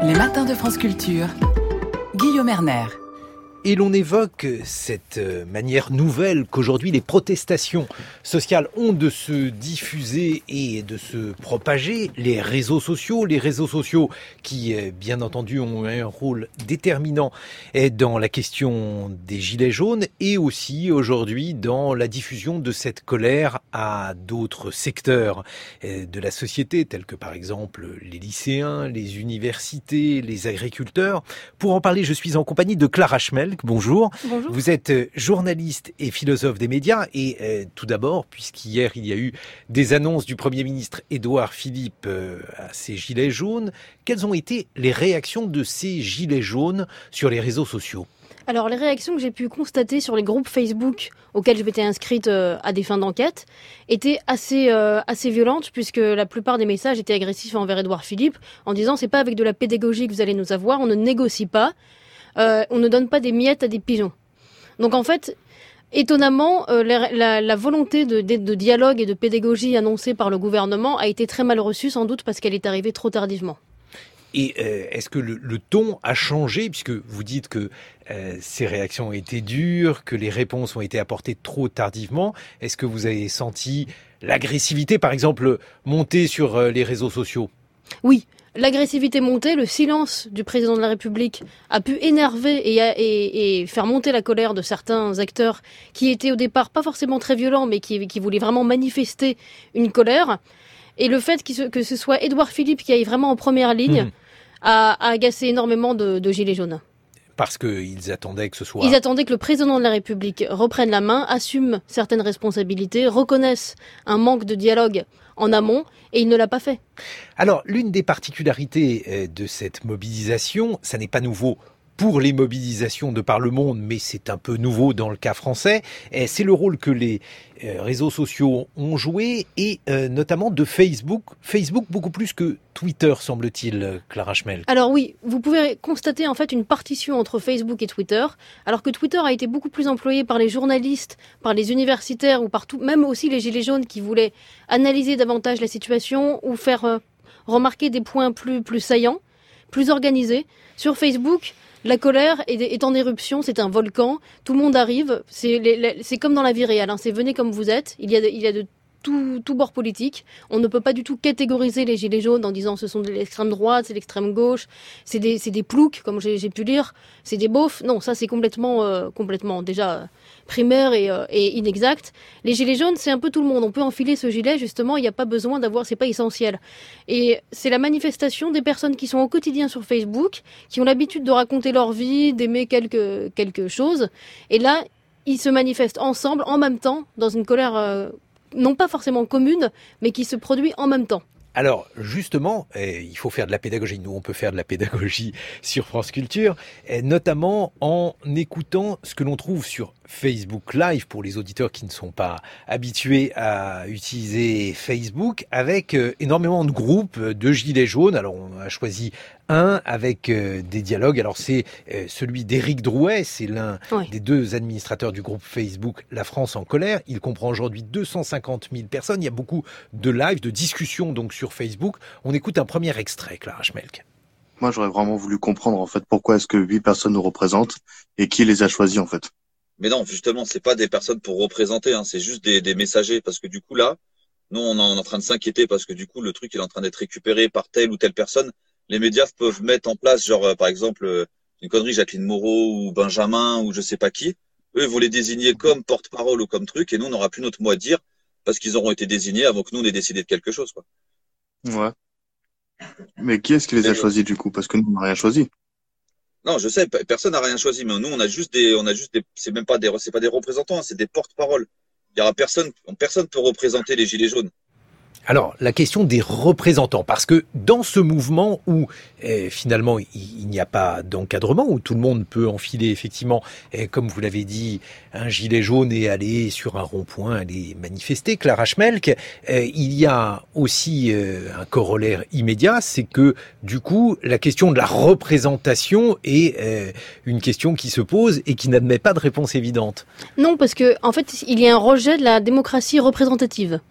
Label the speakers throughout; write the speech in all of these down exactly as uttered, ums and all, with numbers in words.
Speaker 1: Les matins de France Culture, Guillaume Erner.
Speaker 2: Et l'on évoque cette manière nouvelle qu'aujourd'hui les protestations sociales ont de se diffuser et de se propager. Les réseaux sociaux, les réseaux sociaux qui, bien entendu, ont un rôle déterminant dans la question des gilets jaunes et aussi aujourd'hui dans la diffusion de cette colère à d'autres secteurs de la société, tels que par exemple les lycéens, les universités, les agriculteurs. Pour en parler, je suis en compagnie de Clara Schmelk. Bonjour.
Speaker 3: Bonjour.
Speaker 2: Vous êtes journaliste et philosophe des médias et euh, tout d'abord, puisqu'hier il y a eu des annonces du Premier ministre Édouard Philippe euh, à ces gilets jaunes, quelles ont été les réactions de ces gilets jaunes sur les réseaux sociaux ?
Speaker 3: Alors les réactions que j'ai pu constater sur les groupes Facebook auxquels je m'étais inscrite euh, à des fins d'enquête étaient assez, euh, assez violentes, puisque la plupart des messages étaient agressifs envers Édouard Philippe en disant c'est pas avec de la pédagogie que vous allez nous avoir, on ne négocie pas. Euh, on ne donne pas des miettes à des pigeons. Donc en fait, étonnamment, euh, la, la, la volonté de, de, de dialogue et de pédagogie annoncée par le gouvernement a été très mal reçue, sans doute parce qu'elle est arrivée trop tardivement.
Speaker 2: Et euh, est-ce que le, le ton a changé, puisque vous dites que euh, ces réactions ont été dures, que les réponses ont été apportées trop tardivement? Est-ce que vous avez senti l'agressivité, par exemple, monter sur euh, les réseaux sociaux?
Speaker 3: Oui. L'agressivité montée, le silence du président de la République a pu énerver et, et, et faire monter la colère de certains acteurs qui étaient au départ pas forcément très violents, mais qui, qui voulaient vraiment manifester une colère. Et le fait que ce, que ce soit Édouard Philippe qui aille vraiment en première ligne mmh. a, a agacé énormément de, de gilets jaunes.
Speaker 2: Parce qu'ils attendaient que ce soit...
Speaker 3: Ils attendaient que le président de la République reprenne la main, assume certaines responsabilités, reconnaisse un manque de dialogue en amont, et il ne l'a pas fait.
Speaker 2: Alors, l'une des particularités de cette mobilisation, ça n'est pas nouveau pour les mobilisations de par le monde, mais c'est un peu nouveau dans le cas français, c'est le rôle que les réseaux sociaux ont joué, et notamment de Facebook. Facebook beaucoup plus que Twitter, semble-t-il, Clara Schmelk.
Speaker 3: Alors oui, vous pouvez constater en fait une partition entre Facebook et Twitter, alors que Twitter a été beaucoup plus employé par les journalistes, par les universitaires, ou par tout, même aussi les gilets jaunes qui voulaient analyser davantage la situation, ou faire euh, remarquer des points plus, plus saillants, plus organisés. Sur Facebook, la colère est en éruption, c'est un volcan, tout le monde arrive, c'est, les, c'est comme dans la vie réelle, hein, c'est venez comme vous êtes, il y a de, il y a de tout, tout bord politique, on ne peut pas du tout catégoriser les gilets jaunes en disant ce sont de l'extrême droite, c'est l'extrême gauche, c'est des, c'est des ploucs, comme j'ai, j'ai pu lire, c'est des beaufs, non, ça c'est complètement, euh, complètement déjà euh, primaire et, euh, et inexact. Les gilets jaunes, c'est un peu tout le monde, on peut enfiler ce gilet, justement, il n'y a pas besoin d'avoir, c'est pas essentiel. Et c'est la manifestation des personnes qui sont au quotidien sur Facebook, qui ont l'habitude de raconter leur vie, d'aimer quelque, quelque chose, et là, ils se manifestent ensemble, en même temps, dans une colère... Euh, non pas forcément commune, mais qui se produit en même temps.
Speaker 2: Alors justement, eh, il faut faire de la pédagogie. Nous, on peut faire de la pédagogie sur France Culture, eh, notamment en écoutant ce que l'on trouve sur Facebook Live pour les auditeurs qui ne sont pas habitués à utiliser Facebook, avec euh, énormément de groupes de gilets jaunes. Alors on a choisi un avec euh, des dialogues. Alors c'est euh, celui d'Éric Drouet, c'est l'un oui. des deux administrateurs du groupe Facebook La France en colère. Il comprend aujourd'hui deux cent cinquante mille personnes. Il y a beaucoup de lives, de discussions donc sur Facebook. On écoute un premier extrait, Clara Schmelk.
Speaker 4: Moi, j'aurais vraiment voulu comprendre en fait pourquoi est-ce que huit personnes nous représentent et qui les a choisis en fait.
Speaker 5: Mais non, justement, c'est pas des personnes pour représenter, hein, c'est juste des, des messagers, parce que du coup là, nous on est en train de s'inquiéter parce que du coup le truc il est en train d'être récupéré par telle ou telle personne. Les médias peuvent mettre en place, genre euh, par exemple euh, une connerie, Jacqueline Moreau ou Benjamin ou je sais pas qui. Eux ils vont les désigner comme porte-parole ou comme truc, et nous on n'aura plus notre mot à dire parce qu'ils auront été désignés avant que nous on ait décidé de quelque chose, quoi.
Speaker 4: Ouais. Mais qui est-ce qui les a choisis du coup? Parce que nous on n'a rien choisi.
Speaker 5: Non, je sais, personne n'a rien choisi, mais nous on a juste des, on a juste des, c'est même pas des, c'est pas des représentants, c'est des porte-paroles. Il y aura personne, personne peut représenter les gilets jaunes.
Speaker 2: Alors, la question des représentants, parce que dans ce mouvement où eh, finalement il, il n'y a pas d'encadrement, où tout le monde peut enfiler effectivement, eh, comme vous l'avez dit, un gilet jaune et aller sur un rond-point, aller manifester, Clara Schmelk, eh, il y a aussi eh, un corollaire immédiat, c'est que du coup la question de la représentation est eh, une question qui se pose et qui n'admet pas de réponse évidente.
Speaker 3: Non, parce que en fait il y a un rejet de la démocratie représentative.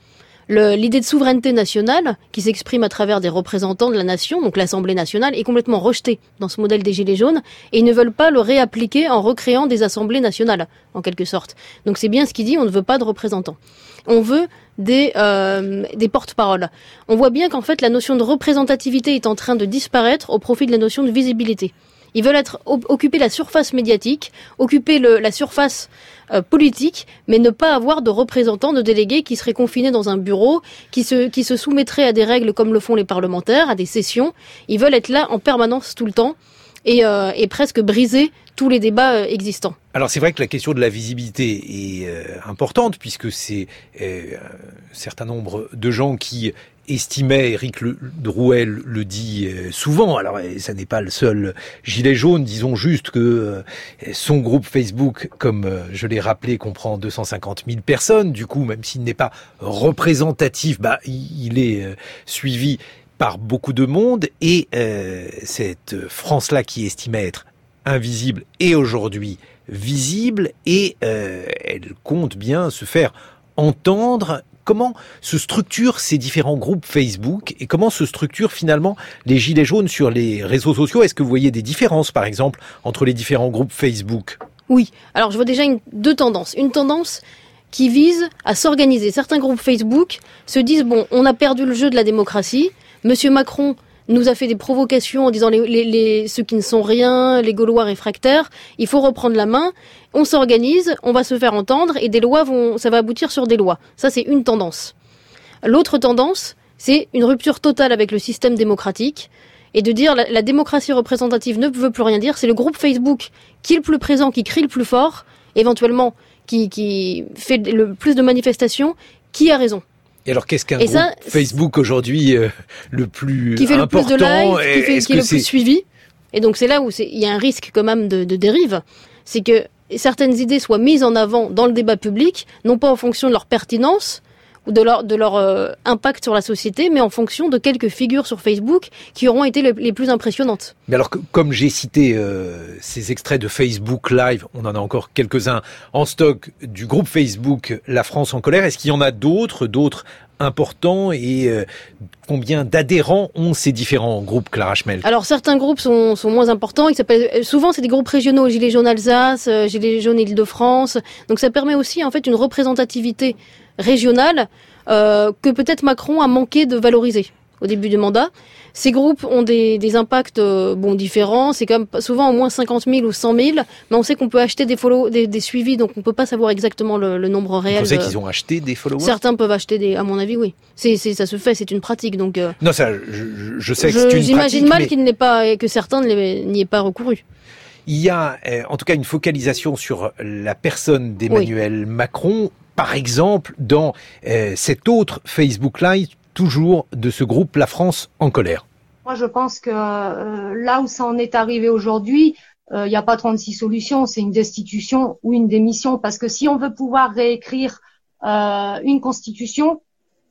Speaker 3: Le, l'idée de souveraineté nationale, qui s'exprime à travers des représentants de la nation, donc l'Assemblée nationale, est complètement rejetée dans ce modèle des Gilets jaunes, et ils ne veulent pas le réappliquer en recréant des assemblées nationales, en quelque sorte. Donc c'est bien ce qu'il dit, on ne veut pas de représentants. On veut des, euh, des porte-paroles. On voit bien qu'en fait la notion de représentativité est en train de disparaître au profit de la notion de visibilité. Ils veulent être occuper la surface médiatique, occuper le, la surface euh, politique, mais ne pas avoir de représentants, de délégués qui seraient confinés dans un bureau, qui se, qui se soumettraient à des règles comme le font les parlementaires, à des sessions. Ils veulent être là en permanence tout le temps et, euh, et presque briser tous les débats euh, existants.
Speaker 2: Alors c'est vrai que la question de la visibilité est euh, importante puisque c'est euh, un certain nombre de gens qui estimaient, Éric Drouet le dit souvent, alors ça n'est pas le seul gilet jaune, disons juste que euh, son groupe Facebook, comme euh, je l'ai rappelé, comprend deux cent cinquante mille personnes, du coup même s'il n'est pas représentatif, bah, il est euh, suivi par beaucoup de monde et euh, cette France-là qui estimait être invisible est aujourd'hui visible et euh, elle compte bien se faire entendre. Comment se structurent ces différents groupes Facebook et comment se structurent finalement les gilets jaunes sur les réseaux sociaux? Est-ce que vous voyez des différences, par exemple, entre les différents groupes Facebook?
Speaker 3: Oui. Alors, je vois déjà une, deux tendances. Une tendance qui vise à s'organiser. Certains groupes Facebook se disent, bon, on a perdu le jeu de la démocratie. Monsieur Macron nous a fait des provocations en disant les, les, les, ceux qui ne sont rien, les Gaulois réfractaires, il faut reprendre la main, on s'organise, on va se faire entendre et des lois vont, ça va aboutir sur des lois. Ça, c'est une tendance. L'autre tendance, c'est une rupture totale avec le système démocratique et de dire la, la démocratie représentative ne veut plus rien dire, c'est le groupe Facebook qui est le plus présent, qui crie le plus fort, éventuellement qui, qui fait le plus de manifestations, qui a raison.
Speaker 2: Et alors, qu'est-ce qu'un groupe ça, Facebook aujourd'hui euh, le plus
Speaker 3: qui fait
Speaker 2: important,
Speaker 3: le plus de live, qui, fait, qui est le
Speaker 2: c'est...
Speaker 3: plus suivi. Et donc, c'est là où il y a un risque quand même de, de dérive. C'est que certaines idées soient mises en avant dans le débat public, non pas en fonction de leur pertinence ou de leur, de leur euh, impact sur la société, mais en fonction de quelques figures sur Facebook qui auront été les, les plus impressionnantes.
Speaker 2: Mais alors, que, comme j'ai cité euh, ces extraits de Facebook Live, on en a encore quelques-uns en stock du groupe Facebook La France en colère, est-ce qu'il y en a d'autres, d'autres importants et euh, combien d'adhérents ont ces différents groupes, Clara Schmelk?
Speaker 3: Alors certains groupes sont, sont moins importants. Ils s'appellent, souvent c'est des groupes régionaux, Gilets jaunes Alsace, Gilets jaunes Île-de-France. Donc ça permet aussi en fait une représentativité régionale euh, que peut-être Macron a manqué de valoriser au début du mandat. Ces groupes ont des, des impacts euh, bon différents. C'est comme souvent au moins cinquante mille ou cent mille, mais on sait qu'on peut acheter des follow, des, des suivis, donc on peut pas savoir exactement le, le nombre réel.
Speaker 2: Vous pensez qu'ils ont acheté des followers?
Speaker 3: Certains peuvent acheter des, à mon avis, oui. C'est, c'est, ça se fait, c'est une pratique. Donc euh,
Speaker 2: non, ça, je, je sais que
Speaker 3: je,
Speaker 2: c'est une pratique.
Speaker 3: J'imagine mal
Speaker 2: mais...
Speaker 3: qu'il n'ait pas, que certains n'y aient pas recouru.
Speaker 2: Il y a, euh, en tout cas, une focalisation sur la personne d'Emmanuel oui. Macron. Par exemple, dans euh, cet autre Facebook Live, toujours de ce groupe La France en colère.
Speaker 6: Moi, je pense que euh, là où ça en est arrivé aujourd'hui, il euh, n'y a pas trente-six solutions, c'est une destitution ou une démission. Parce que si on veut pouvoir réécrire euh, une constitution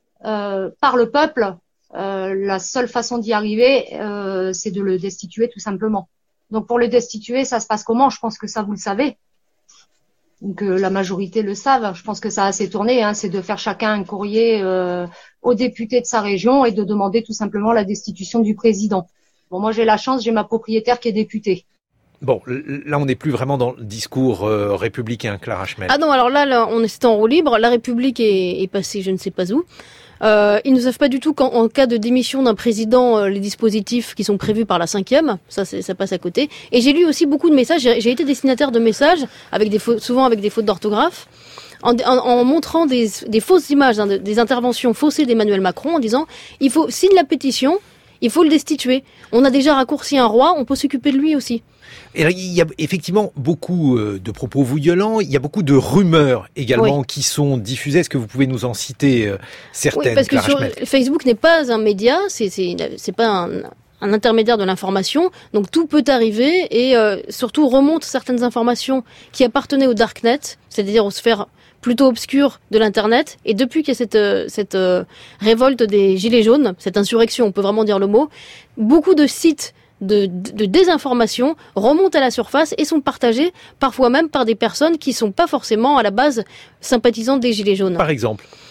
Speaker 6: euh, par le peuple, euh, la seule façon d'y arriver, euh, c'est de le destituer tout simplement. Donc pour le destituer, ça se passe comment? Je pense que ça, vous le savez. Donc euh, la majorité le savent. Je pense que ça a assez tourné. Hein, c'est de faire chacun un courrier euh, aux députés de sa région et de demander tout simplement la destitution du président. Bon, moi j'ai la chance, j'ai ma propriétaire qui est députée.
Speaker 2: Bon, là on n'est plus vraiment dans le discours euh, républicain, Clara Schmelk.
Speaker 3: Ah non, alors là, là on est en roue libre. La République est, est passée, je ne sais pas où. Euh, ils ne savent pas du tout qu'en en cas de démission d'un président, euh, les dispositifs qui sont prévus par la cinquième, ça, ça passe à côté. Et j'ai lu aussi beaucoup de messages. J'ai, j'ai été destinataire de messages avec des fautes, souvent avec des fautes d'orthographe, en, en, en montrant des, des fausses images, hein, des interventions faussées d'Emmanuel Macron, en disant il faut signe la pétition, il faut le destituer. On a déjà raccourci un roi, on peut s'occuper de lui aussi.
Speaker 2: Et il y a effectivement beaucoup de propos violents, il y a beaucoup de rumeurs également oui. qui sont diffusées. Est-ce que vous pouvez nous en citer certaines?
Speaker 3: Oui, parce que sur Facebook n'est pas un média, c'est, c'est, c'est pas un, un intermédiaire de l'information, donc tout peut arriver et euh, surtout remonte certaines informations qui appartenaient au darknet, c'est-à-dire aux sphères plutôt obscures de l'internet. Et depuis qu'il y a cette, cette euh, révolte des gilets jaunes, cette insurrection, on peut vraiment dire le mot, beaucoup de sites De, de désinformation remontent à la surface et sont partagées parfois même par des personnes qui sont pas forcément à la base sympathisantes des Gilets jaunes.
Speaker 2: Par exemple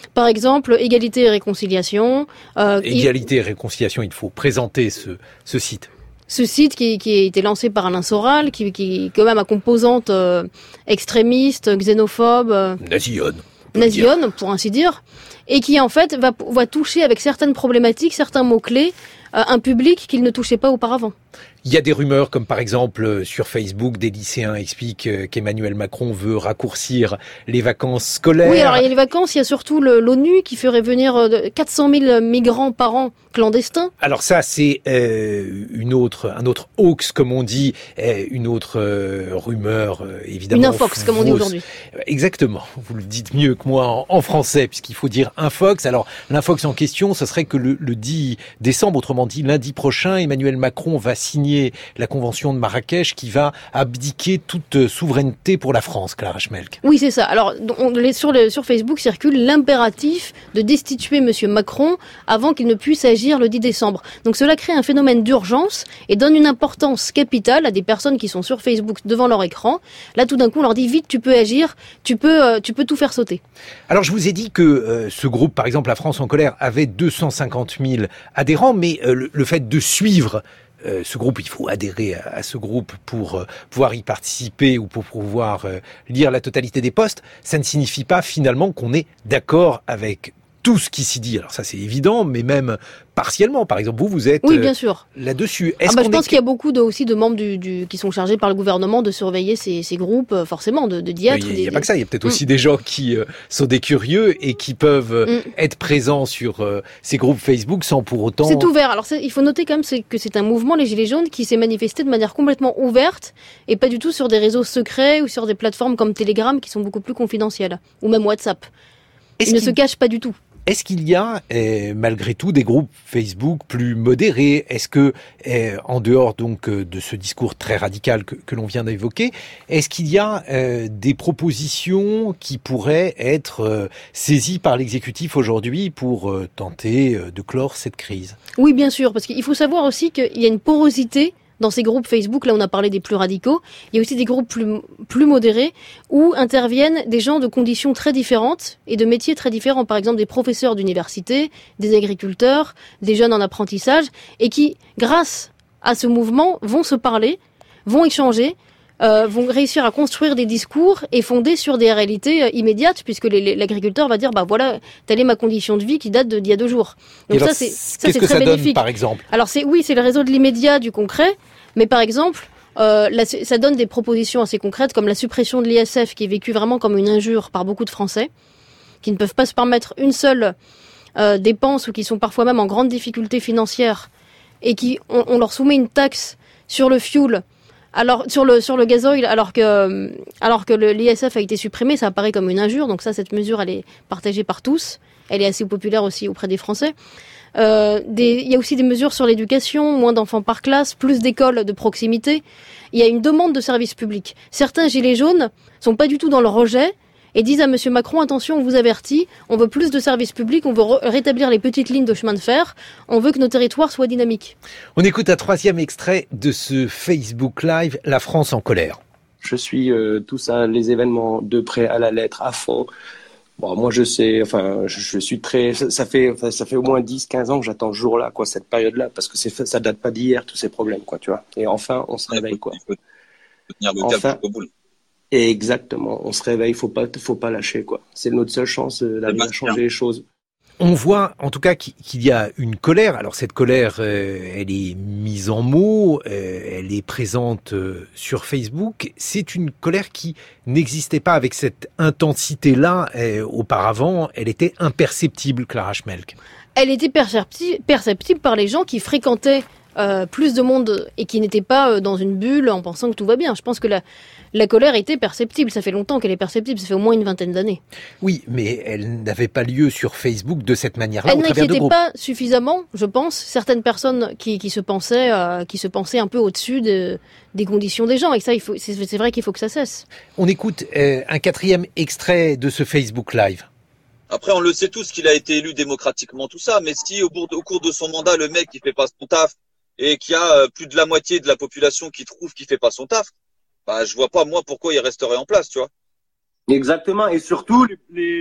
Speaker 3: Par exemple, égalité et réconciliation.
Speaker 2: Euh, égalité et réconciliation, il faut présenter ce, ce site.
Speaker 3: Ce site qui, qui a été lancé par Alain Soral, qui, qui est quand même à composante euh, extrémiste, xénophobe, euh,
Speaker 2: nasionne,
Speaker 3: nasionne pour ainsi dire, et qui en fait va, va toucher avec certaines problématiques, certains mots-clés, euh, un public qu'il ne touchait pas auparavant.
Speaker 2: Il y a des rumeurs, comme par exemple sur Facebook, des lycéens expliquent qu'Emmanuel Macron veut raccourcir les vacances scolaires.
Speaker 3: Oui, alors il y a les vacances, il y a surtout le, l'ONU qui ferait venir quatre cent mille migrants par an clandestins.
Speaker 2: Alors ça, c'est euh, une autre, un autre hoax, comme on dit, une autre euh, rumeur, euh, évidemment.
Speaker 3: Une infox, comme on dit aujourd'hui.
Speaker 2: Exactement, vous le dites mieux que moi en, en français, puisqu'il faut dire infox. Alors l'infox en question, ce serait que le, le dix décembre, autrement dit lundi prochain, Emmanuel Macron va signer la convention de Marrakech qui va abdiquer toute souveraineté pour la France, Clara Schmelk.
Speaker 3: Oui, c'est ça. Alors, on, les, sur, le, sur Facebook circule l'impératif de destituer Monsieur Macron avant qu'il ne puisse agir le dix décembre. Donc cela crée un phénomène d'urgence et donne une importance capitale à des personnes qui sont sur Facebook devant leur écran. Là, tout d'un coup, on leur dit vite, tu peux agir, tu peux, euh, tu peux tout faire sauter.
Speaker 2: Alors, je vous ai dit que euh, ce groupe, par exemple, La France en colère, avait deux cent cinquante mille adhérents, mais euh, le, le fait de suivre Euh, ce groupe, il faut adhérer à, à ce groupe pour euh, pouvoir y participer ou pour pouvoir euh, lire la totalité des posts, ça ne signifie pas finalement qu'on est d'accord avec tout ce qui s'y dit. Alors ça c'est évident, mais même partiellement. Par exemple, vous, vous êtes
Speaker 3: oui, bien sûr.
Speaker 2: Euh, là-dessus. Est-ce
Speaker 3: ah bah,
Speaker 2: qu'on
Speaker 3: je pense
Speaker 2: est...
Speaker 3: qu'il y a beaucoup de, aussi de membres du, du, qui sont chargés par le gouvernement de surveiller ces, ces groupes, euh, forcément, de, de d'y être.
Speaker 2: Il n'y a
Speaker 3: des...
Speaker 2: pas que ça, il y a peut-être
Speaker 3: mm.
Speaker 2: aussi des gens qui euh, sont des curieux et qui peuvent euh, mm. être présents sur euh, ces groupes Facebook sans pour autant...
Speaker 3: C'est ouvert. Alors c'est, il faut noter quand même c'est, que c'est un mouvement, les Gilets jaunes, qui s'est manifesté de manière complètement ouverte et pas du tout sur des réseaux secrets ou sur des plateformes comme Telegram qui sont beaucoup plus confidentielles, ou même WhatsApp. Ils ne se cachent pas du tout.
Speaker 2: Est-ce qu'il y a, eh, malgré tout, des groupes Facebook plus modérés ? Est-ce que, eh, en dehors donc de ce discours très radical que, que l'on vient d'évoquer, est-ce qu'il y a eh, des propositions qui pourraient être euh, saisies par l'exécutif aujourd'hui pour euh, tenter euh, de clore cette crise ?
Speaker 3: Oui, bien sûr, parce qu'il faut savoir aussi qu'il y a une porosité dans ces groupes Facebook. Là, on a parlé des plus radicaux. Il y a aussi des groupes plus, plus modérés où interviennent des gens de conditions très différentes et de métiers très différents. Par exemple, des professeurs d'université, des agriculteurs, des jeunes en apprentissage et qui, grâce à ce mouvement, vont se parler, vont échanger, euh, vont réussir à construire des discours et fondés sur des réalités euh, immédiates, puisque les, les, l'agriculteur va dire, bah voilà, telle est ma condition de vie qui date de, d'il y a deux jours. Donc
Speaker 2: alors,
Speaker 3: ça, c'est, ça,
Speaker 2: qu'est-ce
Speaker 3: c'est
Speaker 2: que
Speaker 3: très
Speaker 2: ça
Speaker 3: bénéfique.
Speaker 2: Donne, par exemple ?
Speaker 3: Alors c'est, oui, c'est le réseau de l'immédiat, du concret, mais par exemple, euh, là, ça donne des propositions assez concrètes, comme la suppression de l'I S F, qui est vécue vraiment comme une injure par beaucoup de Français, qui ne peuvent pas se permettre une seule euh, dépense ou qui sont parfois même en grande difficulté financière, et qui on, on leur soumet une taxe sur le fuel, alors sur le sur le gazoil, alors que alors que le, l'I S F a été supprimé, ça apparaît comme une injure. Donc ça, cette mesure, elle est partagée par tous. Elle est assez populaire aussi auprès des Français. Euh, des, il y a aussi des mesures sur l'éducation, moins d'enfants par classe, plus d'écoles de proximité. Il y a une demande de services publics. Certains gilets jaunes sont pas du tout dans le rejet et disent à Monsieur Macron, attention, on vous avertit, on veut plus de services publics, on veut re- rétablir les petites lignes de chemin de fer, on veut que nos territoires soient dynamiques.
Speaker 2: On écoute un troisième extrait de ce Facebook Live, La France en colère.
Speaker 7: Je suis euh, tout ça, les événements de près à la lettre, à fond. Bon, moi, je sais, enfin, je, je suis très, ça, ça fait, enfin, ça fait au moins dix, quinze ans que j'attends ce jour-là, quoi, cette période-là, parce que c'est, ça date pas d'hier, tous ces problèmes, quoi, tu vois. Et enfin, on se réveille, quoi.
Speaker 5: Il faut tenir le
Speaker 7: enfin,
Speaker 5: cap jusqu'au bout.
Speaker 7: Et exactement, on se réveille, faut pas, faut pas lâcher, quoi. C'est notre seule chance d'arriver à changer les choses.
Speaker 2: On voit en tout cas qu'il y a une colère. Alors cette colère, euh, elle est mise en mots, euh, elle est présente euh, sur Facebook. C'est une colère qui n'existait pas avec cette intensité-là euh, auparavant. Elle était imperceptible, Clara Schmelk.
Speaker 3: Elle était perceptible, perceptible par les gens qui fréquentaient euh, plus de monde et qui n'étaient pas euh, dans une bulle en pensant que tout va bien. Je pense que la, la colère était perceptible. Ça fait longtemps qu'elle est perceptible. Ça fait au moins une vingtaine d'années.
Speaker 2: Oui, mais elle n'avait pas lieu sur Facebook de cette manière-là.
Speaker 3: Elle n'inquiétait pas suffisamment, je pense, certaines personnes qui, qui se pensaient, euh, qui se pensaient un peu au-dessus de, des conditions des gens. Et ça, il faut, c'est, c'est vrai qu'il faut que ça cesse.
Speaker 2: On écoute euh, un quatrième extrait de ce Facebook Live.
Speaker 5: Après, on le sait tous qu'il a été élu démocratiquement, tout ça. Mais si au cours de, au cours de son mandat, le mec, il fait pas son taf et qu'il y a plus de la moitié de la population qui trouve qu'il fait pas son taf, bah, je vois pas, moi, pourquoi il resterait en place, tu vois.
Speaker 7: Exactement. Et surtout, les, les,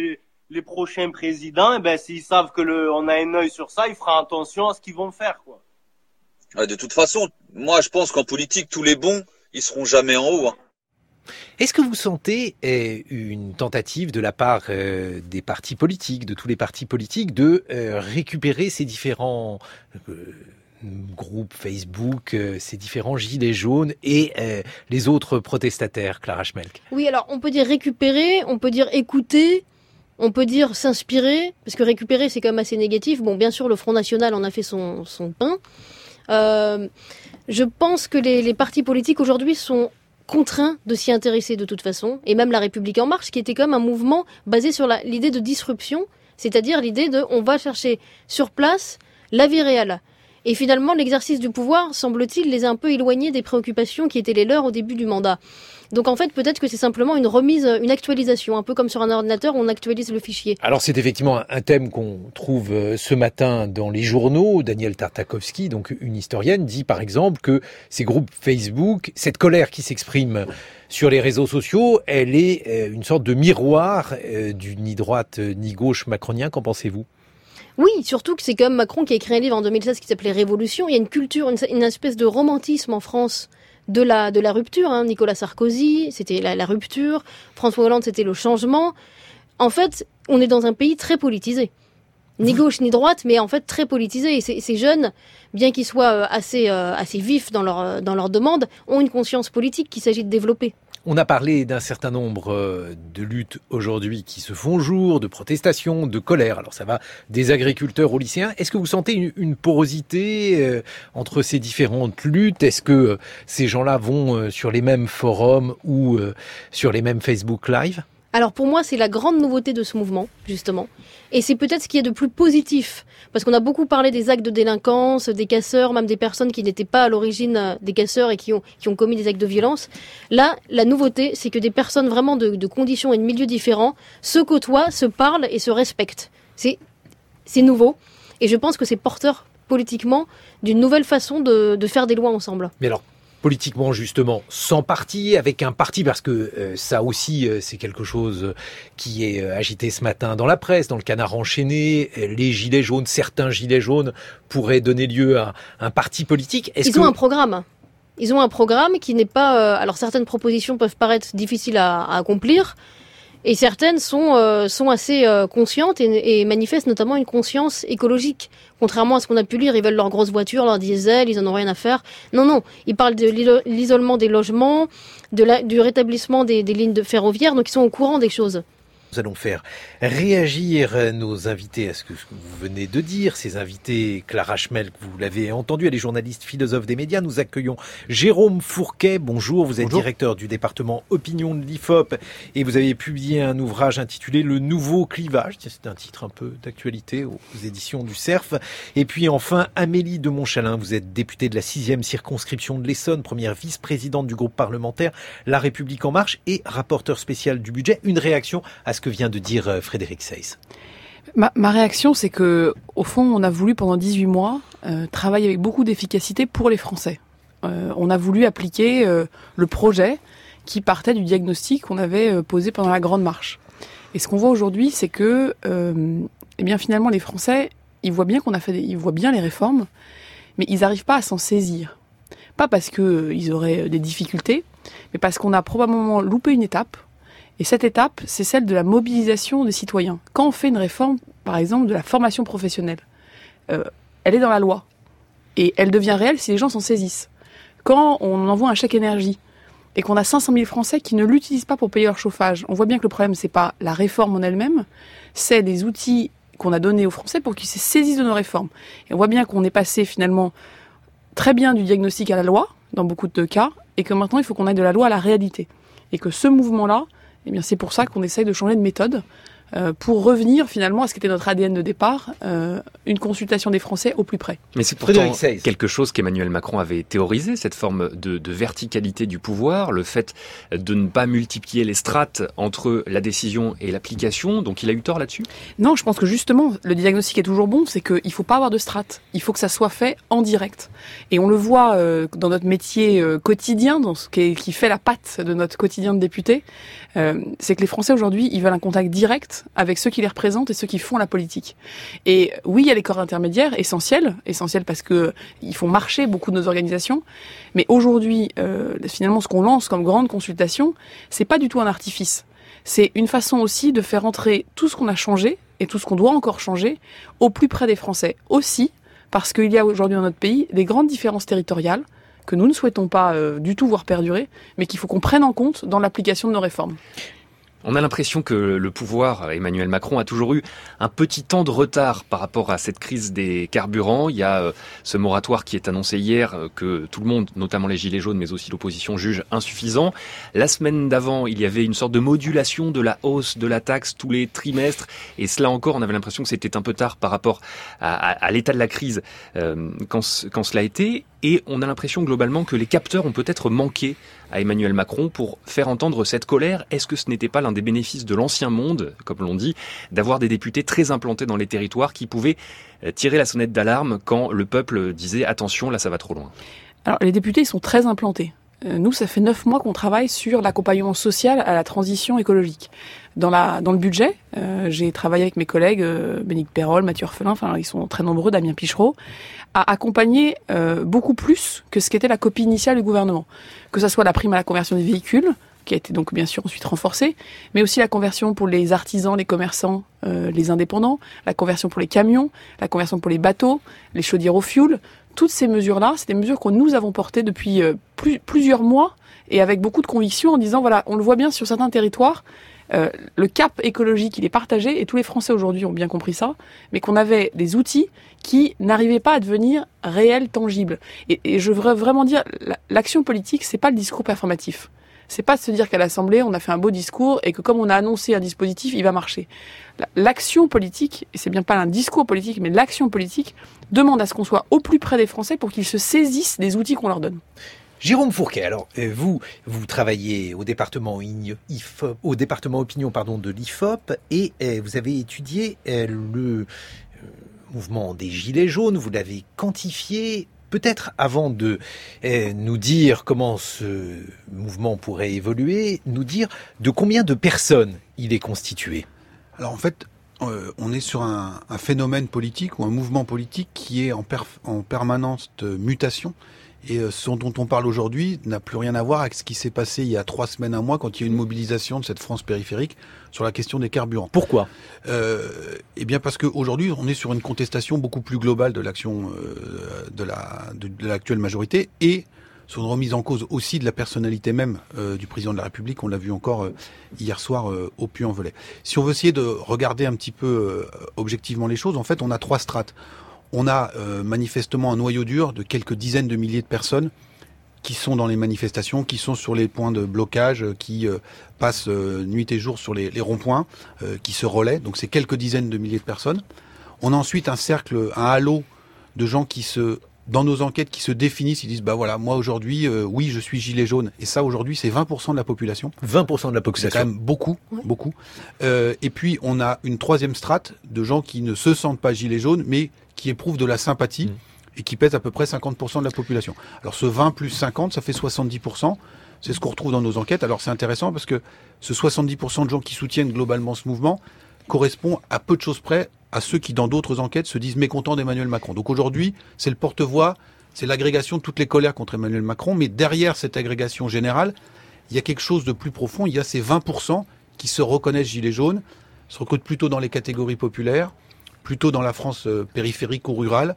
Speaker 8: les prochains présidents, eh ben, s'ils savent que le, on a un œil sur ça, ils feront attention à ce qu'ils vont faire, quoi.
Speaker 5: Ouais, de toute façon, moi, je pense qu'en politique, tous les bons, ils seront jamais en haut, hein.
Speaker 2: Est-ce que vous sentez euh, une tentative de la part euh, des partis politiques, de tous les partis politiques, de euh, récupérer ces différents euh, groupes Facebook, euh, ces différents gilets jaunes et euh, les autres protestataires, Clara Schmelk?
Speaker 3: Oui, alors on peut dire récupérer, on peut dire écouter, on peut dire s'inspirer, parce que récupérer c'est quand même assez négatif. Bon, bien sûr, le Front National en a fait son, son pain. Euh, je pense que les, les partis politiques aujourd'hui sont contraints de s'y intéresser de toute façon, et même La République En Marche, qui était quand même un mouvement basé sur la, l'idée de disruption, c'est-à-dire l'idée de on va chercher sur place la vie réelle. Et finalement, l'exercice du pouvoir, semble-t-il, les a un peu éloignés des préoccupations qui étaient les leurs au début du mandat. Donc en fait, peut-être que c'est simplement une remise, une actualisation, un peu comme sur un ordinateur où on actualise le fichier.
Speaker 2: Alors c'est effectivement un thème qu'on trouve ce matin dans les journaux. Daniel Tartakovsky, donc une historienne, dit par exemple que ces groupes Facebook, cette colère qui s'exprime sur les réseaux sociaux, elle est une sorte de miroir du ni droite ni gauche macronien. Qu'en pensez-vous ?
Speaker 3: Oui, surtout que c'est quand même Macron qui a écrit un livre en deux mille seize qui s'appelait Révolution. Il y a une culture, une, une espèce de romantisme en France de la, de la rupture. Hein. Nicolas Sarkozy, c'était la, la rupture. François Hollande, c'était le changement. En fait, on est dans un pays très politisé. Ni gauche ni droite, mais en fait très politisé. Et ces, ces jeunes, bien qu'ils soient assez, euh, assez vifs dans leur, dans leur demande, ont une conscience politique qu'il s'agit de développer.
Speaker 2: On a parlé d'un certain nombre de luttes aujourd'hui qui se font jour, de protestations, de colère. Alors ça va des agriculteurs aux lycéens. Est-ce que vous sentez une, une porosité euh, entre ces différentes luttes ? Est-ce que euh, ces gens-là vont euh, sur les mêmes forums ou euh, sur les mêmes Facebook Live ?
Speaker 3: Alors pour moi, c'est la grande nouveauté de ce mouvement, justement. Et c'est peut-être ce qui est de plus positif. Parce qu'on a beaucoup parlé des actes de délinquance, des casseurs, même des personnes qui n'étaient pas à l'origine des casseurs et qui ont, qui ont commis des actes de violence. Là, la nouveauté, c'est que des personnes vraiment de, de conditions et de milieux différents se côtoient, se parlent et se respectent. C'est, c'est nouveau. Et je pense que c'est porteur, politiquement, d'une nouvelle façon de, de faire des lois ensemble.
Speaker 2: Mais alors, politiquement, justement, sans parti, avec un parti, parce que euh, ça aussi, euh, c'est quelque chose qui est euh, agité ce matin dans la presse, dans le Canard enchaîné. Euh, les gilets jaunes, certains gilets jaunes pourraient donner lieu à un parti politique. Est-ce
Speaker 3: Ils
Speaker 2: que...
Speaker 3: ont un programme. Ils ont un programme qui n'est pas... Euh, alors, certaines propositions peuvent paraître difficiles à, à accomplir, et certaines sont, euh, sont assez euh, conscientes et, et manifestent notamment une conscience écologique. Contrairement à ce qu'on a pu lire, ils veulent leur grosse voiture, leur diesel, ils en ont rien à faire. Non, non, ils parlent de l'isolement des logements, de la, du rétablissement des, des lignes de ferroviaires, donc ils sont au courant des choses.
Speaker 2: Nous allons faire réagir nos invités à ce que vous venez de dire. Ces invités, Clara Schmelk, vous l'avez entendu, elle est journaliste philosophe des médias. Nous accueillons Jérôme Fourquet. Bonjour, vous êtes Bonjour. Directeur du département opinion de l'I F O P et vous avez publié un ouvrage intitulé Le Nouveau Clivage. C'est un titre un peu d'actualité aux éditions du Cerf. Et puis enfin, Amélie de Montchalin, vous êtes députée de la sixième circonscription de l'Essonne, première vice-présidente du groupe parlementaire La République En Marche et rapporteur spécial du budget. Une réaction à ce que vient de dire Frédéric Seyss.
Speaker 9: Ma, ma réaction, c'est que, au fond, on a voulu pendant dix-huit mois euh, travailler avec beaucoup d'efficacité pour les Français. Euh, on a voulu appliquer euh, le projet qui partait du diagnostic qu'on avait euh, posé pendant la Grande Marche. Et ce qu'on voit aujourd'hui, c'est que, euh, eh bien, finalement, les Français, ils voient bien qu'on a fait, des, ils voient bien les réformes, mais ils n'arrivent pas à s'en saisir. Pas parce que euh, ils auraient des difficultés, mais parce qu'on a probablement loupé une étape. Et cette étape, c'est celle de la mobilisation des citoyens. Quand on fait une réforme, par exemple, de la formation professionnelle, euh, elle est dans la loi. Et elle devient réelle si les gens s'en saisissent. Quand on envoie un chèque énergie et qu'on a cinq cent mille Français qui ne l'utilisent pas pour payer leur chauffage, on voit bien que le problème, c'est pas la réforme en elle-même, c'est les outils qu'on a donnés aux Français pour qu'ils se saisissent de nos réformes. Et on voit bien qu'on est passé finalement très bien du diagnostic à la loi, dans beaucoup de cas, et que maintenant, il faut qu'on aille de la loi à la réalité. Et que ce mouvement-là, eh bien, c'est pour ça qu'on essaye de changer de méthode euh, pour revenir finalement à ce qui était notre A D N de départ, euh, une consultation des Français au plus près.
Speaker 10: Mais c'est pourtant quelque chose qu'Emmanuel Macron avait théorisé, cette forme de, de verticalité du pouvoir, le fait de ne pas multiplier les strates entre la décision et l'application, donc il a eu tort là-dessus ?
Speaker 9: Non, je pense que justement, le diagnostic est toujours bon, c'est qu'il ne faut pas avoir de strates, il faut que ça soit fait en direct. Et on le voit euh, dans notre métier euh, quotidien, dans ce qui, est, qui fait la patte de notre quotidien de député, euh, c'est que les Français aujourd'hui, ils veulent un contact direct contact avec ceux qui les représentent et ceux qui font la politique. Et oui, il y a les corps intermédiaires, essentiels, essentiels parce que ils font marcher beaucoup de nos organisations. Mais aujourd'hui, euh, finalement, ce qu'on lance comme grande consultation, c'est pas du tout un artifice. C'est une façon aussi de faire entrer tout ce qu'on a changé et tout ce qu'on doit encore changer au plus près des Français. Aussi, parce qu'il y a aujourd'hui dans notre pays des grandes différences territoriales que nous ne souhaitons pas euh, du tout voir perdurer, mais qu'il faut qu'on prenne en compte dans l'application de nos réformes.
Speaker 10: On a l'impression que le pouvoir, Emmanuel Macron, a toujours eu un petit temps de retard par rapport à cette crise des carburants. Il y a euh, ce moratoire qui est annoncé hier, euh, que tout le monde, notamment les Gilets jaunes, mais aussi l'opposition, juge insuffisant. La semaine d'avant, il y avait une sorte de modulation de la hausse de la taxe tous les trimestres. Et cela encore, on avait l'impression que c'était un peu tard par rapport à, à, à l'état de la crise euh, quand, quand cela a été. Et on a l'impression globalement que les capteurs ont peut-être manqué à Emmanuel Macron pour faire entendre cette colère. Est-ce que ce n'était pas l'un des bénéfices de l'ancien monde, comme l'on dit, d'avoir des députés très implantés dans les territoires qui pouvaient tirer la sonnette d'alarme quand le peuple disait « attention, là ça va trop loin ».
Speaker 9: Alors les députés ils sont très implantés. Nous, ça fait neuf mois qu'on travaille sur l'accompagnement social à la transition écologique. Dans, la, dans le budget, euh, j'ai travaillé avec mes collègues, euh, Bénédicte Perrol, Mathieu Orphelin, enfin ils sont très nombreux, Damien Pichereau, à accompagner euh, beaucoup plus que ce qu'était la copie initiale du gouvernement. Que ça soit la prime à la conversion des véhicules, qui a été donc bien sûr ensuite renforcée, mais aussi la conversion pour les artisans, les commerçants, euh, les indépendants, la conversion pour les camions, la conversion pour les bateaux, les chaudières au fioul. Toutes ces mesures-là, c'est des mesures que nous avons portées depuis euh, plus, plusieurs mois et avec beaucoup de conviction en disant, voilà, on le voit bien sur certains territoires, euh, le cap écologique, il est partagé et tous les Français aujourd'hui ont bien compris ça, mais qu'on avait des outils qui n'arrivaient pas à devenir réels, tangibles. Et, et je voudrais vraiment dire, l'action politique, c'est pas le discours performatif. C'est pas de se dire qu'à l'Assemblée, on a fait un beau discours et que comme on a annoncé un dispositif, il va marcher. L'action politique, et c'est bien pas un discours politique, mais l'action politique, demande à ce qu'on soit au plus près des Français pour qu'ils se saisissent des outils qu'on leur donne.
Speaker 2: Jérôme Fourquet, alors vous, vous travaillez au département, I F O P, au département opinion pardon, de l'I F O P et euh, vous avez étudié euh, le euh, mouvement des Gilets jaunes, vous l'avez quantifié. Peut-être avant de euh, nous dire comment ce mouvement pourrait évoluer, nous dire de combien de personnes il est constitué.
Speaker 11: Alors en fait, euh, on est sur un, un phénomène politique ou un mouvement politique qui est en, perf- en permanence de mutation. Et euh, ce dont on parle aujourd'hui n'a plus rien à voir avec ce qui s'est passé il y a trois semaines, un mois, quand il y a eu une mobilisation de cette France périphérique sur la question des carburants.
Speaker 2: Pourquoi ?
Speaker 11: euh, Eh bien parce qu'aujourd'hui, on est sur une contestation beaucoup plus globale de l'action euh, de, la, de, de l'actuelle majorité et sur une remise en cause aussi de la personnalité même euh, du président de la République. On l'a vu encore euh, hier soir euh, au Puy-en-Velay. Si on veut essayer de regarder un petit peu euh, objectivement les choses, en fait, on a trois strates. On a euh, manifestement un noyau dur de quelques dizaines de milliers de personnes qui sont dans les manifestations, qui sont sur les points de blocage, qui euh, passent euh, nuit et jour sur les, les ronds-points, euh, qui se relaient. Donc c'est quelques dizaines de milliers de personnes. On a ensuite un cercle, un halo de gens qui se, dans nos enquêtes, qui se définissent. Ils disent, bah voilà, moi aujourd'hui, euh, oui, je suis gilet jaune. Et ça, aujourd'hui, c'est vingt pour cent de la population.
Speaker 2: vingt pour cent de la population.
Speaker 11: C'est quand même beaucoup, oui. beaucoup. Euh, et puis on a une troisième strate de gens qui ne se sentent pas gilets jaunes, mais qui éprouvent de la sympathie mmh. et qui pèsent à peu près cinquante pour cent de la population. Alors ce vingt plus cinquante, ça fait soixante-dix pour cent. C'est ce qu'on retrouve dans nos enquêtes. Alors c'est intéressant parce que ce soixante-dix pour cent de gens qui soutiennent globalement ce mouvement correspond à peu de choses près à ceux qui, dans d'autres enquêtes, se disent mécontents d'Emmanuel Macron. Donc aujourd'hui, c'est le porte-voix, c'est l'agrégation de toutes les colères contre Emmanuel Macron. Mais derrière cette agrégation générale, il y a quelque chose de plus profond. Il y a ces vingt pour cent qui se reconnaissent gilets jaunes, se recrutent plutôt dans les catégories populaires, plutôt dans la France euh, périphérique ou rurale.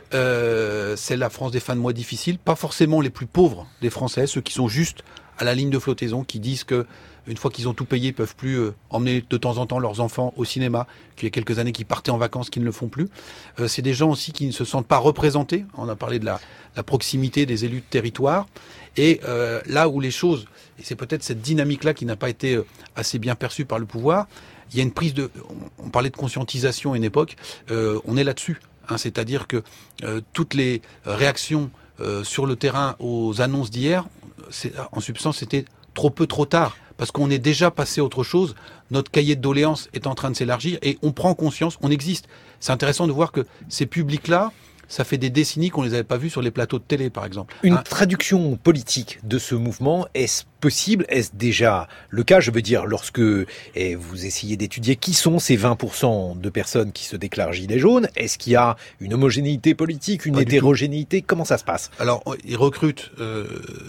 Speaker 11: Euh, c'est la France des fins de mois difficiles, pas forcément les plus pauvres des Français, ceux qui sont juste à la ligne de flottaison, qui disent que une fois qu'ils ont tout payé, ils peuvent plus euh, emmener de temps en temps leurs enfants au cinéma, qu'il y a quelques années qui partaient en vacances, qui ne le font plus. Euh, c'est des gens aussi qui ne se sentent pas représentés. On a parlé de la, la proximité des élus de territoire. Et euh, là où les choses, et c'est peut-être cette dynamique-là qui n'a pas été euh, assez bien perçue par le pouvoir, il y a une prise de... On parlait de conscientisation à une époque, euh, on est là-dessus. Hein, c'est-à-dire que euh, toutes les réactions euh, sur le terrain aux annonces d'hier, c'est, en substance, c'était trop peu, trop tard. Parce qu'on est déjà passé à autre chose. Notre cahier de doléances est en train de s'élargir et on prend conscience, on existe. C'est intéressant de voir que ces publics-là Ça fait des décennies qu'on les avait pas vus sur les plateaux de télé, par exemple.
Speaker 2: Une
Speaker 11: hein
Speaker 2: traduction politique de ce mouvement, est-ce possible? Est-ce déjà le cas? Je veux dire, lorsque eh, vous essayez d'étudier qui sont ces vingt pour cent de personnes qui se déclarent gilets jaunes, est-ce qu'il y a une homogénéité politique, une
Speaker 11: Pas
Speaker 2: hétérogénéité? Comment ça se passe?
Speaker 11: Alors, ils recrutent euh,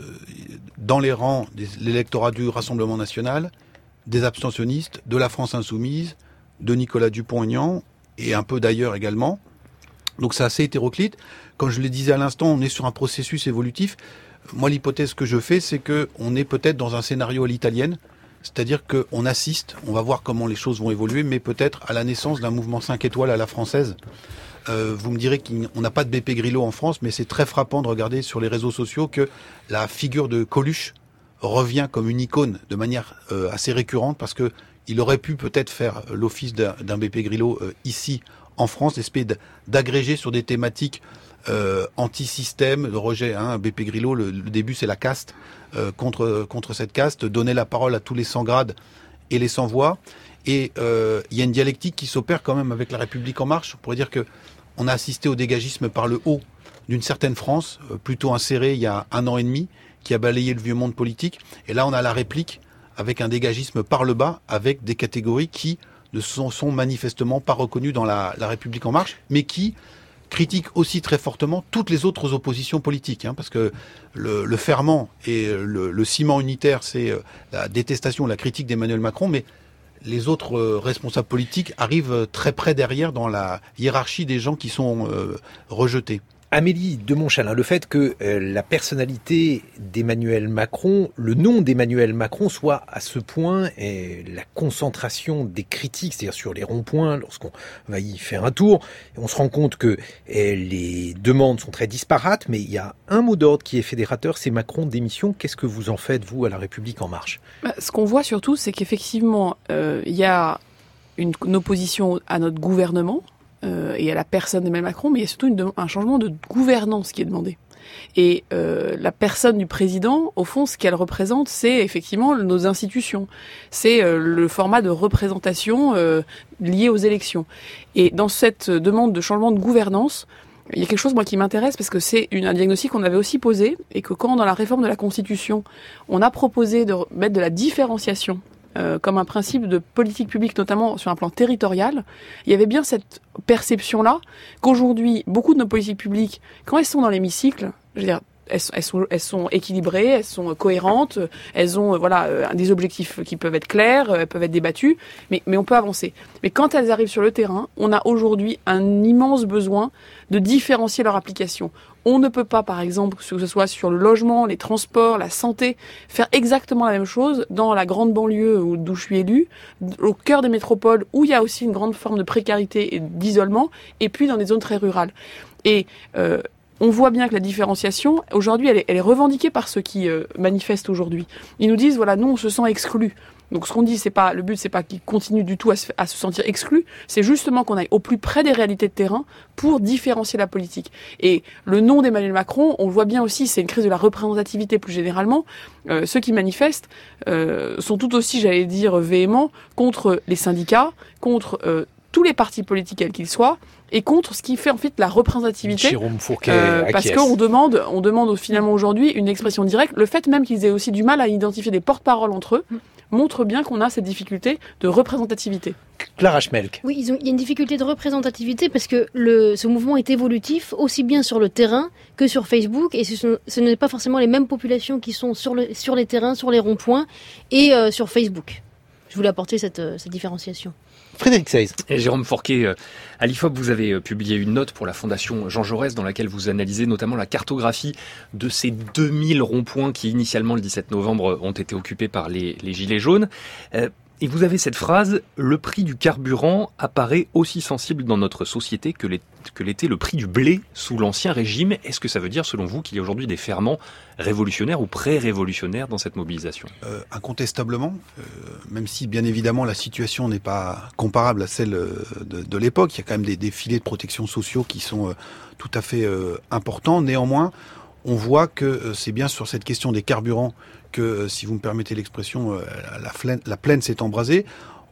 Speaker 11: dans les rangs de l'électorat du Rassemblement national, des abstentionnistes, de la France insoumise, de Nicolas Dupont-Aignan, et un peu d'ailleurs également. Donc c'est assez hétéroclite. Comme je le disais à l'instant, on est sur un processus évolutif. Moi, l'hypothèse que je fais, c'est que on est peut-être dans un scénario à l'italienne, c'est-à-dire qu'on assiste, on va voir comment les choses vont évoluer, mais peut-être à la naissance d'un mouvement cinq étoiles à la française. Euh, vous me direz qu'on n'a pas de B P Grillo en France, mais c'est très frappant de regarder sur les réseaux sociaux que la figure de Coluche revient comme une icône de manière euh, assez récurrente, parce que il aurait pu peut-être faire l'office d'un, d'un B P Grillo euh, ici en France, espèce d'agrégé sur des thématiques euh, anti-système, de rejet. Hein, B P Grillo, le, le début c'est la caste, euh, contre contre cette caste, donner la parole à tous les sans grades et les sans voix. Et euh, il y a une dialectique qui s'opère quand même avec la République en marche. On pourrait dire que on a assisté au dégagisme par le haut d'une certaine France, euh, plutôt insérée il y a un an et demi, qui a balayé le vieux monde politique. Et là, on a la réplique avec un dégagisme par le bas, avec des catégories qui ne sont, sont manifestement pas reconnues dans la, la République en marche, mais qui critiquent aussi très fortement toutes les autres oppositions politiques, hein, parce que le, le ferment et le, le ciment unitaire, c'est la détestation, la critique d'Emmanuel Macron, mais les autres euh, responsables politiques arrivent très près derrière dans la hiérarchie des gens qui sont euh, rejetés.
Speaker 2: Amélie de Montchalin, le fait que euh, la personnalité d'Emmanuel Macron, le nom d'Emmanuel Macron soit à ce point, et la concentration des critiques, c'est-à-dire sur les ronds-points, lorsqu'on va y faire un tour, on se rend compte que eh, les demandes sont très disparates, mais il y a un mot d'ordre qui est fédérateur, c'est Macron démission. Qu'est-ce que vous en faites, vous, à La République En Marche?
Speaker 9: Bah, ce qu'on voit surtout, c'est qu'effectivement, euh, il y a une, une opposition à notre gouvernement, Euh, et à la personne d'Emmanuel Macron, mais il y a surtout une, un changement de gouvernance qui est demandé. Et euh, la personne du président, au fond, ce qu'elle représente, c'est effectivement nos institutions. C'est euh, le format de représentation euh, lié aux élections. Et dans cette demande de changement de gouvernance, il y a quelque chose, moi, qui m'intéresse, parce que c'est une, un diagnostic qu'on avait aussi posé, et que quand, dans la réforme de la Constitution, on a proposé de mettre de la différenciation Euh, comme un principe de politique publique, notamment sur un plan territorial, il y avait bien cette perception-là qu'aujourd'hui, beaucoup de nos politiques publiques, quand elles sont dans l'hémicycle, je veux dire, elles, elles, sont, elles sont équilibrées, elles sont cohérentes, elles ont voilà euh, des objectifs qui peuvent être clairs, elles peuvent être débattus, mais, mais on peut avancer. Mais quand elles arrivent sur le terrain, on a aujourd'hui un immense besoin de différencier leur application. On ne peut pas, par exemple, que ce soit sur le logement, les transports, la santé, faire exactement la même chose dans la grande banlieue d'où je suis élu, au cœur des métropoles où il y a aussi une grande forme de précarité et d'isolement, et puis dans des zones très rurales. Et euh, on voit bien que la différenciation, aujourd'hui, elle est, elle est revendiquée par ceux qui euh, manifestent aujourd'hui. Ils nous disent, voilà, nous, on se sent exclus. Donc ce qu'on dit, c'est pas le but, c'est pas qu'ils continuent du tout à se, à se sentir exclus, c'est justement qu'on aille au plus près des réalités de terrain pour différencier la politique. Et le nom d'Emmanuel Macron, on le voit bien aussi, c'est une crise de la représentativité plus généralement. Euh, ceux qui manifestent euh, sont tout aussi, j'allais dire, véhéments contre les syndicats, contre euh, tous les partis politiques quels qu'ils soient, et contre ce qui fait en fait la représentativité.
Speaker 2: Jérôme Fourquet
Speaker 9: euh, parce qu'on demande, on demande finalement aujourd'hui une expression directe. Le fait même qu'ils aient aussi du mal à identifier des porte-paroles entre eux montre bien qu'on a cette difficulté de représentativité.
Speaker 2: Clara Schmelk.
Speaker 3: Oui, ils ont, il y a une difficulté de représentativité parce que le, ce mouvement est évolutif aussi bien sur le terrain que sur Facebook, et ce, sont, ce n'est pas forcément les mêmes populations qui sont sur, le, sur les terrains, sur les ronds-points et euh, sur Facebook. Je voulais apporter cette, cette différenciation.
Speaker 2: Frédéric Seiz.
Speaker 10: Et Jérôme Fourquet, à l'I F O P, vous avez publié une note pour la Fondation Jean Jaurès dans laquelle vous analysez notamment la cartographie de ces deux mille ronds-points qui, initialement, le dix-sept novembre, ont été occupés par les, les Gilets jaunes. Euh, Et vous avez cette phrase, le prix du carburant apparaît aussi sensible dans notre société que, les, que l'était le prix du blé sous l'Ancien Régime. Est-ce que ça veut dire, selon vous, qu'il y a aujourd'hui des ferments révolutionnaires ou pré-révolutionnaires dans cette mobilisation ?
Speaker 11: euh, Incontestablement, euh, même si bien évidemment la situation n'est pas comparable à celle de, de l'époque, il y a quand même des, des filets de protection sociaux qui sont euh, tout à fait euh, importants. Néanmoins, on voit que euh, c'est bien sur cette question des carburants que, si vous me permettez l'expression, la, la, la plaine s'est embrasée.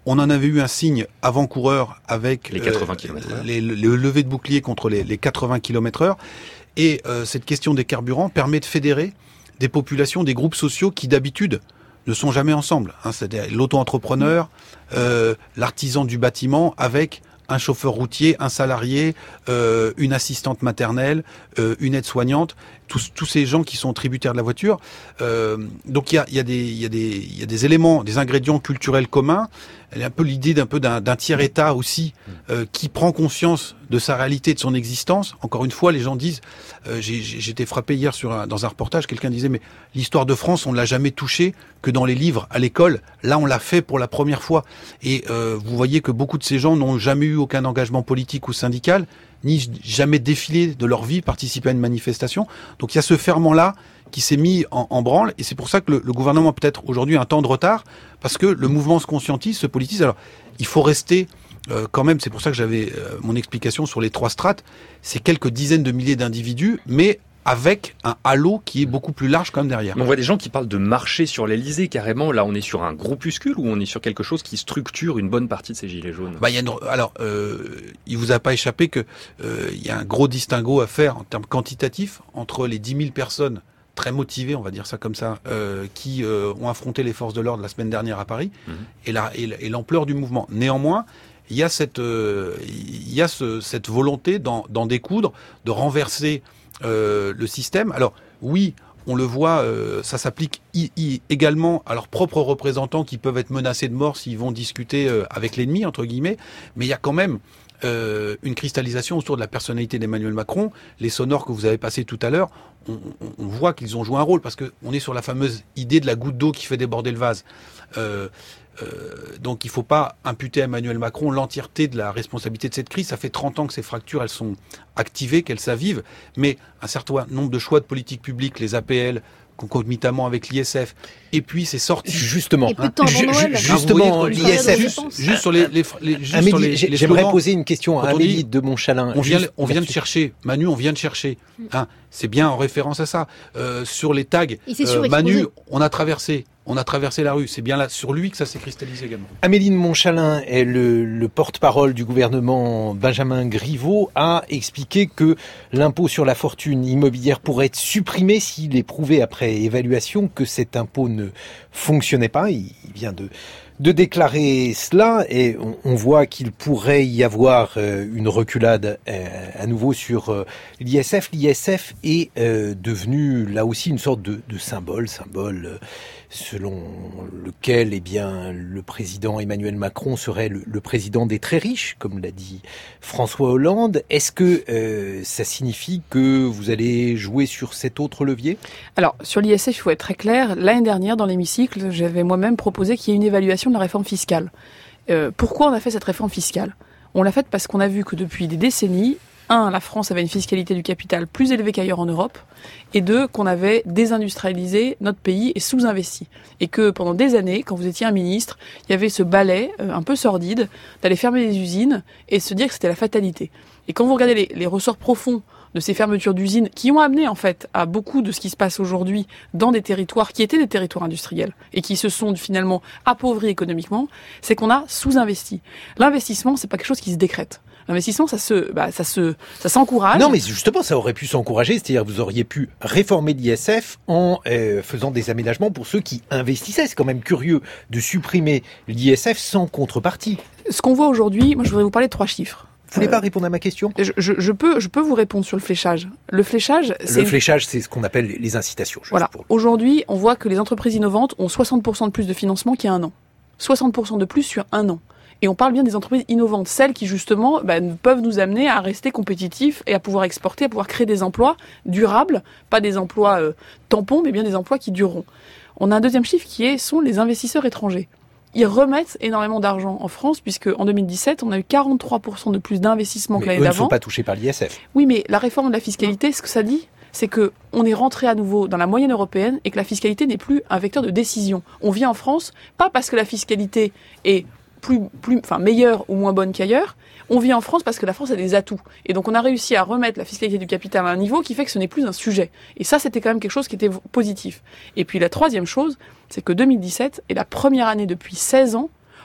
Speaker 11: On en avait eu un signe avant-coureur avec
Speaker 10: les quatre-vingts kilomètres heure.
Speaker 11: Euh, les, les levées de boucliers contre les, les quatre-vingts kilomètres heure. Et euh, cette question des carburants permet de fédérer des populations, des groupes sociaux qui d'habitude ne sont jamais ensemble. Hein, c'est-à-dire l'auto-entrepreneur, euh, l'artisan du bâtiment avec un chauffeur routier, un salarié, euh, une assistante maternelle, euh, une aide-soignante, tous, tous ces gens qui sont tributaires de la voiture. Euh, donc il y a, y, a des, y, a des, y a des éléments, des ingrédients culturels communs. Elle a un peu l'idée d'un peu d'un, d'un tiers-État aussi, euh, qui prend conscience de sa réalité, de son existence. Encore une fois, les gens disent, euh, j'ai, j'ai été frappé hier sur un, dans un reportage, quelqu'un disait, mais l'histoire de France, on ne l'a jamais touchée que dans les livres, à l'école. Là, on l'a fait pour la première fois. Et euh, vous voyez que beaucoup de ces gens n'ont jamais eu aucun engagement politique ou syndical, ni jamais défilé de leur vie, participé à une manifestation. Donc il y a ce ferment-là qui s'est mis en, en branle, et c'est pour ça que le, le gouvernement a peut-être aujourd'hui un temps de retard, parce que le mouvement se conscientise, se politise. Alors, il faut rester euh, quand même, c'est pour ça que j'avais euh, mon explication sur les trois strates, c'est quelques dizaines de milliers d'individus, mais avec un halo qui est beaucoup plus large quand même derrière.
Speaker 10: On voit des gens qui parlent de marcher sur l'Elysée carrément. Là, on est sur un groupuscule ou on est sur quelque chose qui structure une bonne partie de ces gilets jaunes.
Speaker 11: Bah, il y a une, alors, euh, il vous a pas échappé que euh, il y a un gros distinguo à faire en termes quantitatifs entre les dix mille personnes très motivés, on va dire ça comme ça, euh, qui euh, ont affronté les forces de l'ordre la semaine dernière à Paris, mmh. et, la, et, et l'ampleur du mouvement. Néanmoins, il y a cette, euh, il y a ce, cette volonté d'en, d'en découdre, de renverser euh, le système. Alors oui, on le voit, euh, ça s'applique i- i- également à leurs propres représentants qui peuvent être menacés de mort s'ils vont discuter euh, avec l'ennemi, entre guillemets, mais il y a quand même Euh, une cristallisation autour de la personnalité d'Emmanuel Macron. Les sonores que vous avez passés tout à l'heure, on, on, on voit qu'ils ont joué un rôle, parce que on est sur la fameuse idée de la goutte d'eau qui fait déborder le vase. Euh, euh, donc il ne faut pas imputer à Emmanuel Macron l'entièreté de la responsabilité de cette crise. Ça fait trente ans que ces fractures, elles sont activées, qu'elles s'avivent, mais un certain nombre de choix de politique publique, les A P L, concomitamment avec l'I S F, et puis c'est sorti
Speaker 2: justement.
Speaker 3: Et peu de temps avant Noël.
Speaker 2: Justement, l'I S F.
Speaker 11: Juste, juste sur les, les, les, juste
Speaker 2: Amélie,
Speaker 11: sur les, les
Speaker 2: j'aimerais
Speaker 11: slogans,
Speaker 2: poser une question à Amélie
Speaker 11: dit,
Speaker 2: de Montchalin.
Speaker 11: On vient,
Speaker 2: Juste,
Speaker 11: on vient de chercher, Manu, on vient de chercher. Hein, c'est bien en référence à ça. Euh, sur les tags, euh, Manu, on a traversé. On a traversé la rue. C'est bien là, sur lui que ça s'est cristallisé également.
Speaker 2: Amélie de Montchalin est le, le porte-parole du gouvernement. Benjamin Griveaux a expliqué que l'impôt sur la fortune immobilière pourrait être supprimé s'il est prouvé après évaluation que cet impôt ne fonctionnait pas. Il vient de, de déclarer cela et on, on voit qu'il pourrait y avoir euh, une reculade euh, à nouveau sur euh, l'I S F. L'I S F est euh, devenu là aussi une sorte de, de symbole, symbole euh, selon lequel eh bien, le président Emmanuel Macron serait le, le président des très riches, comme l'a dit François Hollande. Est-ce que euh, ça signifie que vous allez jouer sur cet autre levier ?
Speaker 9: Alors, sur l'I S F, il faut être très clair. L'année dernière, dans l'hémicycle, j'avais moi-même proposé qu'il y ait une évaluation de la réforme fiscale. Euh, pourquoi on a fait cette réforme fiscale ? On l'a faite parce qu'on a vu que depuis des décennies, un, la France avait une fiscalité du capital plus élevée qu'ailleurs en Europe, et deux, qu'on avait désindustrialisé notre pays et sous-investi. Et que pendant des années, quand vous étiez un ministre, il y avait ce balai euh, un peu sordide d'aller fermer les usines et se dire que c'était la fatalité. Et quand vous regardez les, les ressorts profonds de ces fermetures d'usines qui ont amené en fait à beaucoup de ce qui se passe aujourd'hui dans des territoires qui étaient des territoires industriels et qui se sont finalement appauvris économiquement, c'est qu'on a sous-investi. L'investissement, c'est pas quelque chose qui se décrète. L'investissement, ça se, bah, ça se, ça s'encourage.
Speaker 2: Non, mais justement, ça aurait pu s'encourager. C'est-à-dire, vous auriez pu réformer l'I S F en euh, faisant des aménagements pour ceux qui investissaient. C'est quand même curieux de supprimer l'I S F sans contrepartie.
Speaker 9: Ce qu'on voit aujourd'hui, moi, je voudrais vous parler de trois chiffres.
Speaker 2: Vous voulez pas répondre à ma question ?
Speaker 9: je, je, je peux, je peux vous répondre sur le fléchage. Le fléchage, c'est
Speaker 2: le fléchage, c'est ce qu'on appelle les incitations.
Speaker 9: Voilà. Pour... Aujourd'hui, on voit que les entreprises innovantes ont soixante pour cent de plus de financement qu'il y a un an. soixante pour cent de plus sur un an. Et on parle bien des entreprises innovantes, celles qui justement bah, peuvent nous amener à rester compétitifs et à pouvoir exporter, à pouvoir créer des emplois durables, pas des emplois euh, tampons, mais bien des emplois qui dureront. On a un deuxième chiffre qui est, sont les investisseurs étrangers. Ils remettent énormément d'argent en France, puisque en deux mille dix-sept, on a eu quarante-trois pour cent de plus d'investissements que l'année d'avant.
Speaker 2: Eux ne sont pas touchés par l'I S F.
Speaker 9: Oui, mais la réforme de la fiscalité, ce que ça dit, c'est que on est rentré à nouveau dans la moyenne européenne et que la fiscalité n'est plus un vecteur de décision. On vient en France, pas parce que la fiscalité est plus, plus, enfin, meilleure ou moins bonne qu'ailleurs. On vit en France parce que la France a des atouts. Et donc on a réussi à remettre la fiscalité du capital à un niveau qui fait que ce n'est plus un sujet. Et ça, c'était quand même quelque chose qui était positif. Et puis la troisième chose, c'est que deux mille dix-sept est la première année depuis seize ans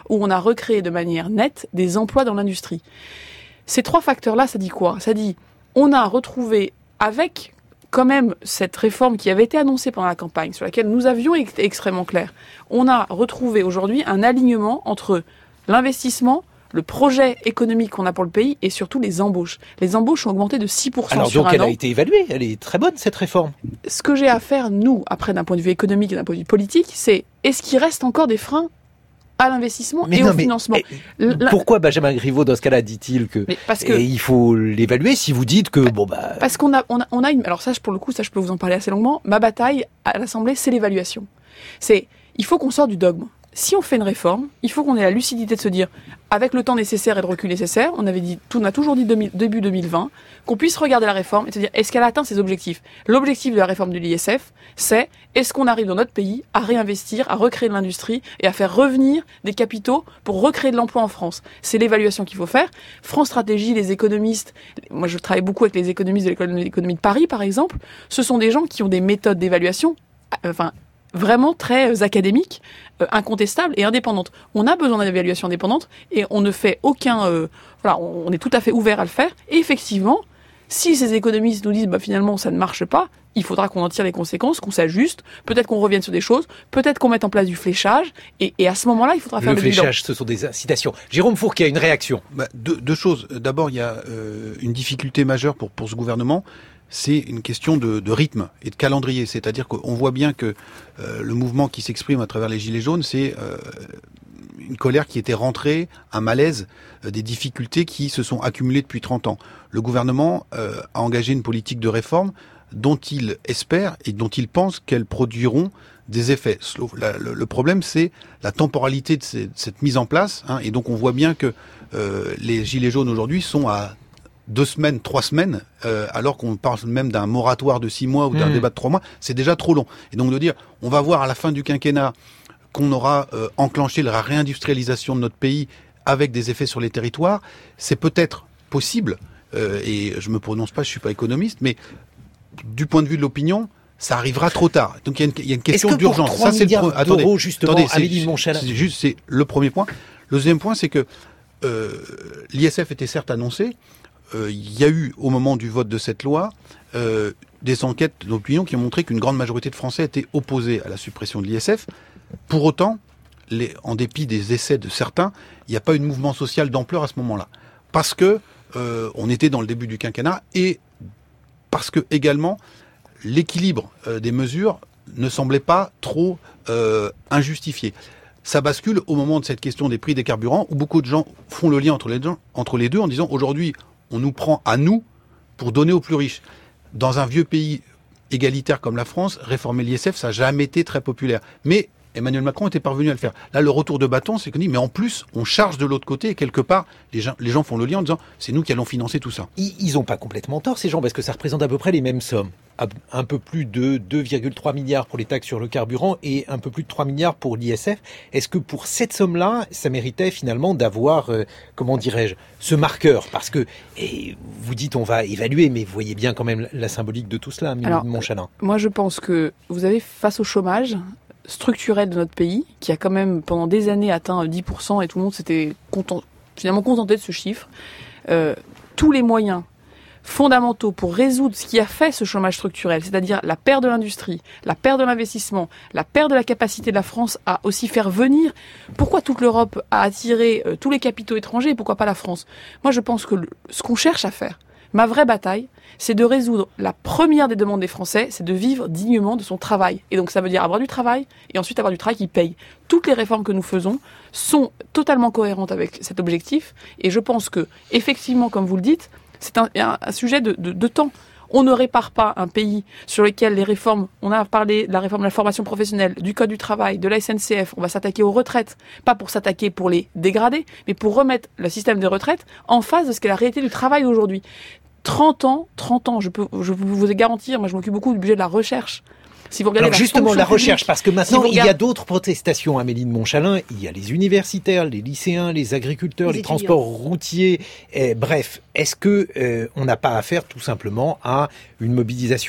Speaker 9: où on a recréé de manière nette des emplois dans l'industrie. Ces trois facteurs-là, ça dit quoi ? Ça dit, on a retrouvé avec quand même cette réforme qui avait été annoncée pendant la campagne, sur laquelle nous avions été extrêmement clairs, on a retrouvé aujourd'hui un alignement entre l'investissement, le projet économique qu'on a pour le pays et surtout les embauches. Les embauches ont augmenté de six pour cent
Speaker 2: Alors
Speaker 9: sur
Speaker 2: donc
Speaker 9: un
Speaker 2: elle
Speaker 9: an.
Speaker 2: a été évaluée, elle est très bonne cette réforme.
Speaker 9: Ce que j'ai à faire, nous, après d'un point de vue économique et d'un point de vue politique, c'est est-ce qu'il reste encore des freins à l'investissement
Speaker 2: Mais
Speaker 9: et
Speaker 2: non,
Speaker 9: au
Speaker 2: mais,
Speaker 9: financement.
Speaker 2: eh,
Speaker 9: La-
Speaker 2: Pourquoi Benjamin Griveaux, dans ce cas-là, dit-il que,
Speaker 9: Mais parce que-
Speaker 2: eh, il faut l'évaluer si vous dites que bon bah
Speaker 9: Parce qu'on a, on a, on a une, alors ça, je- pour le coup, ça, je peux vous en parler assez longuement. Ma bataille à l'Assemblée, c'est l'évaluation. C'est, il faut qu'on sorte du dogme. Si on fait une réforme, il faut qu'on ait la lucidité de se dire, avec le temps nécessaire et le recul nécessaire, on avait dit, tout, on a toujours dit deux mille début deux mille vingt, qu'on puisse regarder la réforme et se dire, est-ce qu'elle a atteint ses objectifs? L'objectif de la réforme de l'I S F, c'est, est-ce qu'on arrive dans notre pays à réinvestir, à recréer de l'industrie et à faire revenir des capitaux pour recréer de l'emploi en France? C'est l'évaluation qu'il faut faire. France Stratégie, les économistes, moi je travaille beaucoup avec les économistes de l'école d'économie de Paris, par exemple, ce sont des gens qui ont des méthodes d'évaluation, euh, enfin, vraiment très euh, académiques, euh, incontestables et indépendantes. On a besoin d'une évaluation indépendante et on ne fait aucun... Euh, voilà, on, on est tout à fait ouvert à le faire. Et effectivement, si ces économistes nous disent bah, finalement ça ne marche pas, il faudra qu'on en tire les conséquences, qu'on s'ajuste, peut-être qu'on revienne sur des choses, peut-être qu'on mette en place du fléchage et, et à ce moment-là, il faudra faire
Speaker 2: le
Speaker 9: le bilan.
Speaker 2: fléchage, ce sont des incitations. Jérôme Fourquet, une réaction.
Speaker 11: Bah, deux, deux choses. D'abord, il y a euh, une difficulté majeure pour, pour ce gouvernement, c'est une question de, de rythme et de calendrier. C'est-à-dire qu'on voit bien que euh, le mouvement qui s'exprime à travers les Gilets jaunes, c'est euh, une colère qui était rentrée, un malaise, euh, des difficultés qui se sont accumulées depuis trente ans. Le gouvernement euh, a engagé une politique de réforme dont il espère et dont il pense qu'elles produiront des effets. La, le, le problème, c'est la temporalité de, ces, de cette mise en place. Hein, et donc, on voit bien que euh, les Gilets jaunes aujourd'hui sont à deux semaines, trois semaines, euh, alors qu'on parle même d'un moratoire de six mois ou d'un
Speaker 2: Mmh.
Speaker 11: débat de trois mois, c'est déjà trop long. Et donc de dire, on va voir à la fin du quinquennat qu'on aura euh, enclenché la réindustrialisation de notre pays avec des effets sur les territoires, c'est peut-être possible, euh, et je me prononce pas, je suis pas économiste, mais du point de vue de l'opinion, ça arrivera trop tard. Donc il y a une, il y a une question
Speaker 2: Est-ce que pour
Speaker 11: d'urgence.
Speaker 2: trois
Speaker 11: Ça, c'est le
Speaker 2: milliards
Speaker 11: pre- attendez,
Speaker 2: d'euros, justement,
Speaker 11: attendez, c'est-
Speaker 2: Amélie de Montchalin.
Speaker 11: c'est juste, c'est le premier point. Le deuxième point, c'est que euh, l'I S F était certes annoncé. Euh, il y a eu, au moment du vote de cette loi, euh, des enquêtes d'opinion qui ont montré qu'une grande majorité de Français étaient opposés à la suppression de l'I S F. Pour autant, les, en dépit des essais de certains, il n'y a pas eu de mouvement social d'ampleur à ce moment-là. Parce que euh, on était dans le début du quinquennat et parce que également l'équilibre euh, des mesures ne semblait pas trop euh, injustifié. Ça bascule au moment de cette question des prix des carburants où beaucoup de gens font le lien entre les deux, entre les deux en disant aujourd'hui on nous prend à nous pour donner aux plus riches. Dans un vieux pays égalitaire comme la France, réformer l'I S F, ça n'a jamais été très populaire. Mais Emmanuel Macron était parvenu à le faire. Là, le retour de bâton, c'est qu'on dit, mais en plus, on charge de l'autre côté, et quelque part, les gens, les gens font le lien en disant, c'est nous qui allons financer tout ça.
Speaker 2: Ils n'ont pas complètement tort, ces gens, parce que ça représente à peu près les mêmes sommes. Un peu plus de deux virgule trois milliards pour les taxes sur le carburant et un peu plus de trois milliards pour l'I S F. Est-ce que pour cette somme-là, ça méritait finalement d'avoir, euh, comment dirais-je, ce marqueur? Parce que, et vous dites on va évaluer, mais vous voyez bien quand même la symbolique de tout cela, Amélie de Montchalin.
Speaker 9: Moi, je pense que vous avez, face au chômage structurel de notre pays, qui a quand même pendant des années atteint dix pour cent et tout le monde s'était content, finalement contenté de ce chiffre, euh, tous les moyens fondamentaux pour résoudre ce qui a fait ce chômage structurel, c'est-à-dire la perte de l'industrie, la perte de l'investissement, la perte de la capacité de la France à aussi faire venir. Pourquoi toute l'Europe a attiré euh, tous les capitaux étrangers et pourquoi pas la France? Moi, je pense que le, ce qu'on cherche à faire, ma vraie bataille, c'est de résoudre la première des demandes des Français, c'est de vivre dignement de son travail. Et donc ça veut dire avoir du travail et ensuite avoir du travail qui paye. Toutes les réformes que nous faisons sont totalement cohérentes avec cet objectif et je pense que, effectivement, comme vous le dites, c'est un, un, un sujet de, de, de temps. On ne répare pas un pays sur lequel les réformes, on a parlé de la réforme de la formation professionnelle, du code du travail, de la S N C F, on va s'attaquer aux retraites, pas pour s'attaquer pour les dégrader, mais pour remettre le système des retraites en phase de ce qu'est la réalité du travail aujourd'hui. trente ans, trente ans, je peux, je peux vous garantir, moi je m'occupe beaucoup du budget de la recherche. Si vous regardez
Speaker 2: Alors
Speaker 9: la
Speaker 2: justement, la recherche,
Speaker 9: publique,
Speaker 2: parce que maintenant,
Speaker 9: si
Speaker 2: il y a
Speaker 9: regardez...
Speaker 2: d'autres protestations, Amélie de Montchalin. Il y a les universitaires, les lycéens, les agriculteurs, les, les transports routiers. Et, bref, est-ce que euh, on n'a pas affaire tout simplement à une mobilisation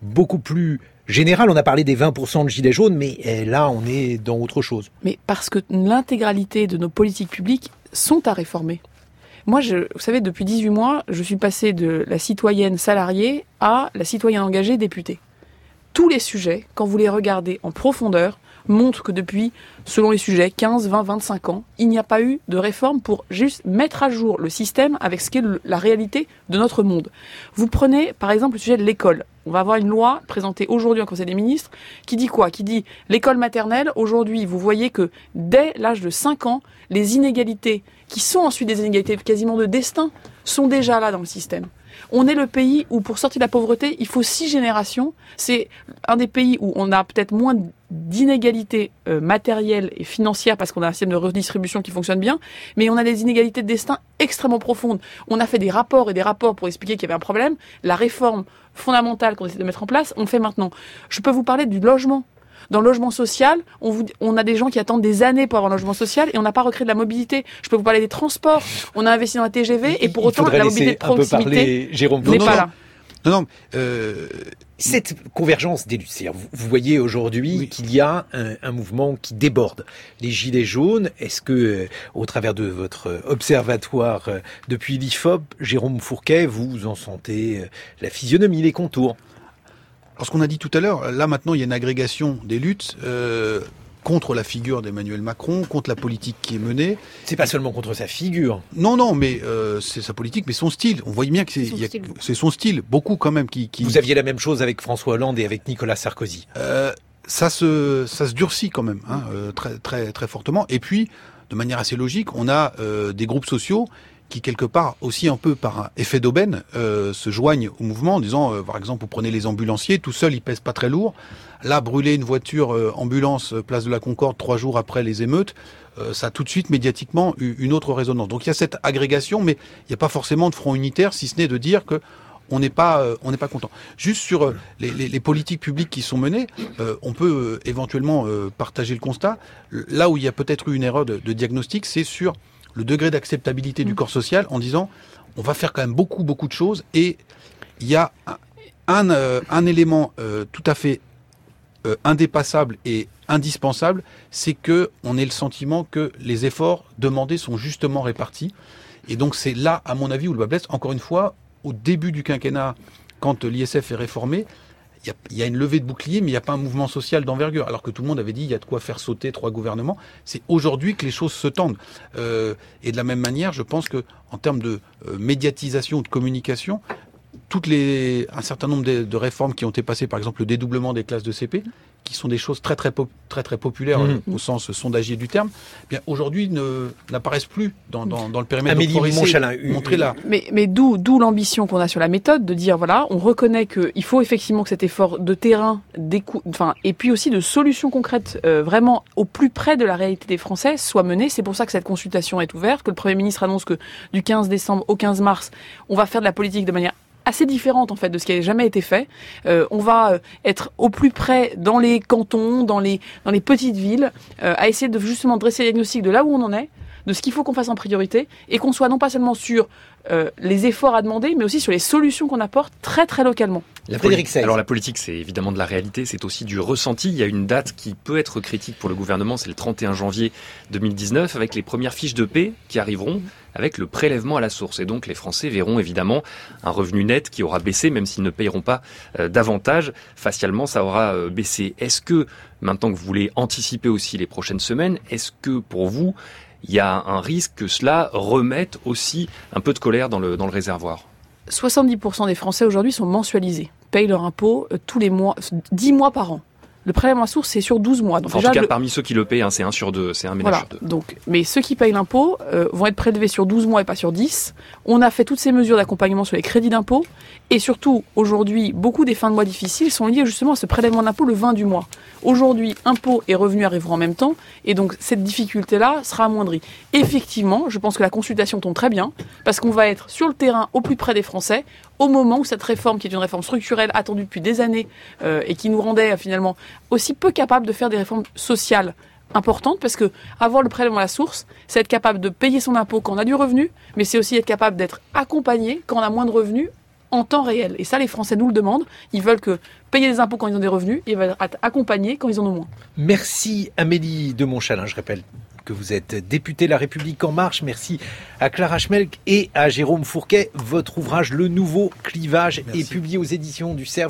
Speaker 2: beaucoup plus générale. On a parlé des vingt pour cent de gilets jaunes, mais là, on est dans autre chose.
Speaker 9: Mais parce que l'intégralité de nos politiques publiques sont à réformer. Moi, je, vous savez, depuis dix-huit mois, je suis passée de la citoyenne salariée à la citoyenne engagée députée. Tous les sujets, quand vous les regardez en profondeur, montrent que depuis, selon les sujets, quinze, vingt, vingt-cinq ans, il n'y a pas eu de réforme pour juste mettre à jour le système avec ce qu'est le, la réalité de notre monde. Vous prenez, par exemple, le sujet de l'école. On va avoir une loi présentée aujourd'hui au Conseil des ministres qui dit quoi ? Qui dit l'école maternelle, aujourd'hui, vous voyez que dès l'âge de cinq ans, les inégalités, qui sont ensuite des inégalités quasiment de destin, sont déjà là dans le système. On est le pays où, pour sortir de la pauvreté, il faut six générations. C'est un des pays où on a peut-être moins d'inégalités euh, matérielles et financières parce qu'on a un système de redistribution qui fonctionne bien, mais on a des inégalités de destin extrêmement profondes. On a fait des rapports et des rapports pour expliquer qu'il y avait un problème. La réforme fondamentale qu'on essaie de mettre en place, on le fait maintenant. Je peux vous parler du logement. Dans le logement social, on, vous, on a des gens qui attendent des années pour avoir un logement social et on n'a pas recréé de la mobilité. Je peux vous parler des transports. On a investi dans la T G V et pour autant la mobilité de proximité n'est pas là.
Speaker 11: Non, non. Euh...
Speaker 2: Cette convergence des luttes, vous, vous voyez aujourd'hui oui. qu'il y a un, un mouvement qui déborde. Les gilets jaunes, est-ce que, euh, au travers de votre observatoire euh, depuis l'I F O P, Jérôme Fourquet, vous en sentez euh, la physionomie, les contours ?
Speaker 11: Alors, ce qu'on a dit tout à l'heure, là maintenant il y a une agrégation des luttes euh, contre la figure d'Emmanuel Macron, contre la politique qui est menée.
Speaker 2: C'est pas seulement contre sa figure.
Speaker 11: Non, non, mais euh, c'est sa politique, mais son style. On voit bien que c'est,
Speaker 3: son,
Speaker 11: y a,
Speaker 3: style.
Speaker 11: c'est son style, beaucoup quand même. Qui, qui...
Speaker 2: Vous aviez la même chose avec François Hollande et avec Nicolas Sarkozy.
Speaker 11: Euh, ça se, ça se durcit quand même, hein, euh, très, très, très fortement. Et puis, de manière assez logique, on a euh, des groupes sociaux qui quelque part aussi un peu par effet d'aubaine euh, se joignent au mouvement en disant, euh, par exemple, vous prenez les ambulanciers, tout seul ils pèsent pas très lourd. Là, brûler une voiture euh, ambulance place de la Concorde trois jours après les émeutes, euh, ça a tout de suite médiatiquement eu une autre résonance. Donc il y a cette agrégation, mais il n'y a pas forcément de front unitaire, si ce n'est de dire que on n'est pas, euh, on n'est pas content. Juste sur euh, les, les, les politiques publiques qui sont menées, euh, on peut euh, éventuellement euh, partager le constat. Là où il y a peut-être eu une erreur de, de diagnostic, c'est sur le degré d'acceptabilité du corps social en disant on va faire quand même beaucoup beaucoup de choses et il y a un, un, euh, un élément euh, tout à fait euh, indépassable et indispensable, c'est que on ait le sentiment que les efforts demandés sont justement répartis et donc c'est là à mon avis où le bas blesse. Encore une fois, au début du quinquennat, quand l'I S F est réformé, il y a, il y a une levée de bouclier, mais il n'y a pas un mouvement social d'envergure. Alors que tout le monde avait dit, il y a de quoi faire sauter trois gouvernements. C'est aujourd'hui que les choses se tendent. Euh, et de la même manière, je pense que en termes de euh, médiatisation ou de communication, toutes les, un certain nombre de, de réformes qui ont été passées, par exemple le dédoublement des classes de C P, qui sont des choses très très pop, très très populaires mmh. euh, au sens sondagier du terme, eh bien aujourd'hui ne n'apparaissent plus dans dans, dans le périmètre.
Speaker 2: Amélie Montchalin,
Speaker 11: montrer la.
Speaker 9: Mais mais d'où d'où l'ambition qu'on a sur la méthode de dire voilà, on reconnaît que il faut effectivement que cet effort de terrain, d'écoute, enfin et puis aussi de solutions concrètes euh, vraiment au plus près de la réalité des Français soit mené. C'est pour ça que cette consultation est ouverte, que le Premier ministre annonce que du quinze décembre au quinze mars, on va faire de la politique de manière assez différente en fait de ce qui a jamais été fait. Euh, on va être au plus près dans les cantons, dans les dans les petites villes, euh, à essayer de justement dresser le diagnostic de là où on en est, de ce qu'il faut qu'on fasse en priorité, et qu'on soit non pas seulement sur euh, les efforts à demander, mais aussi sur les solutions qu'on apporte très très localement.
Speaker 10: La Frédéric Alors la politique, c'est évidemment de la réalité, c'est aussi du ressenti. Il y a une date qui peut être critique pour le gouvernement, c'est le trente et un janvier deux mille dix-neuf, avec les premières fiches de paie qui arriveront avec le prélèvement à la source. Et donc les Français verront évidemment un revenu net qui aura baissé, même s'ils ne payeront pas euh, davantage. Facialement, ça aura euh, baissé. Est-ce que, maintenant que vous voulez anticiper aussi les prochaines semaines, est-ce que pour vous, il y a un risque que cela remette aussi un peu de colère dans le, dans le réservoir ?
Speaker 9: soixante-dix pour cent des Français aujourd'hui sont mensualisés, payent leur impôt euh, tous les mois, dix mois par an. Le prélèvement à source, c'est sur douze mois. Donc
Speaker 10: enfin,
Speaker 9: déjà,
Speaker 10: en tout cas,
Speaker 9: le...
Speaker 10: parmi ceux qui le payent, hein, c'est un sur deux, c'est un ménage
Speaker 9: voilà.
Speaker 10: sur deux.
Speaker 9: Donc, mais ceux qui payent l'impôt euh, vont être prélevés sur douze mois et pas sur dix. On a fait toutes ces mesures d'accompagnement sur les crédits d'impôt. Et surtout, aujourd'hui, beaucoup des fins de mois difficiles sont liées justement à ce prélèvement d'impôt le vingt du mois. Aujourd'hui, impôts et revenus arriveront en même temps. Et donc, cette difficulté-là sera amoindrie. Effectivement, je pense que la consultation tombe très bien, parce qu'on va être sur le terrain au plus près des Français, au moment où cette réforme, qui est une réforme structurelle attendue depuis des années, euh, et qui nous rendait euh, finalement aussi peu capables de faire des réformes sociales importantes, parce que avoir le prélèvement à la source, c'est être capable de payer son impôt quand on a du revenu, mais c'est aussi être capable d'être accompagné quand on a moins de revenus en temps réel. Et ça, les Français nous le demandent. Ils veulent que payer des impôts quand ils ont des revenus et ils veulent être accompagnés quand ils en ont moins.
Speaker 2: Merci Amélie de Montchalin, je rappelle que vous êtes députée La République En Marche. Merci à Clara Schmelk et à Jérôme Fourquet. Votre ouvrage Le Nouveau Clivage Merci. Est publié aux éditions du Cerf.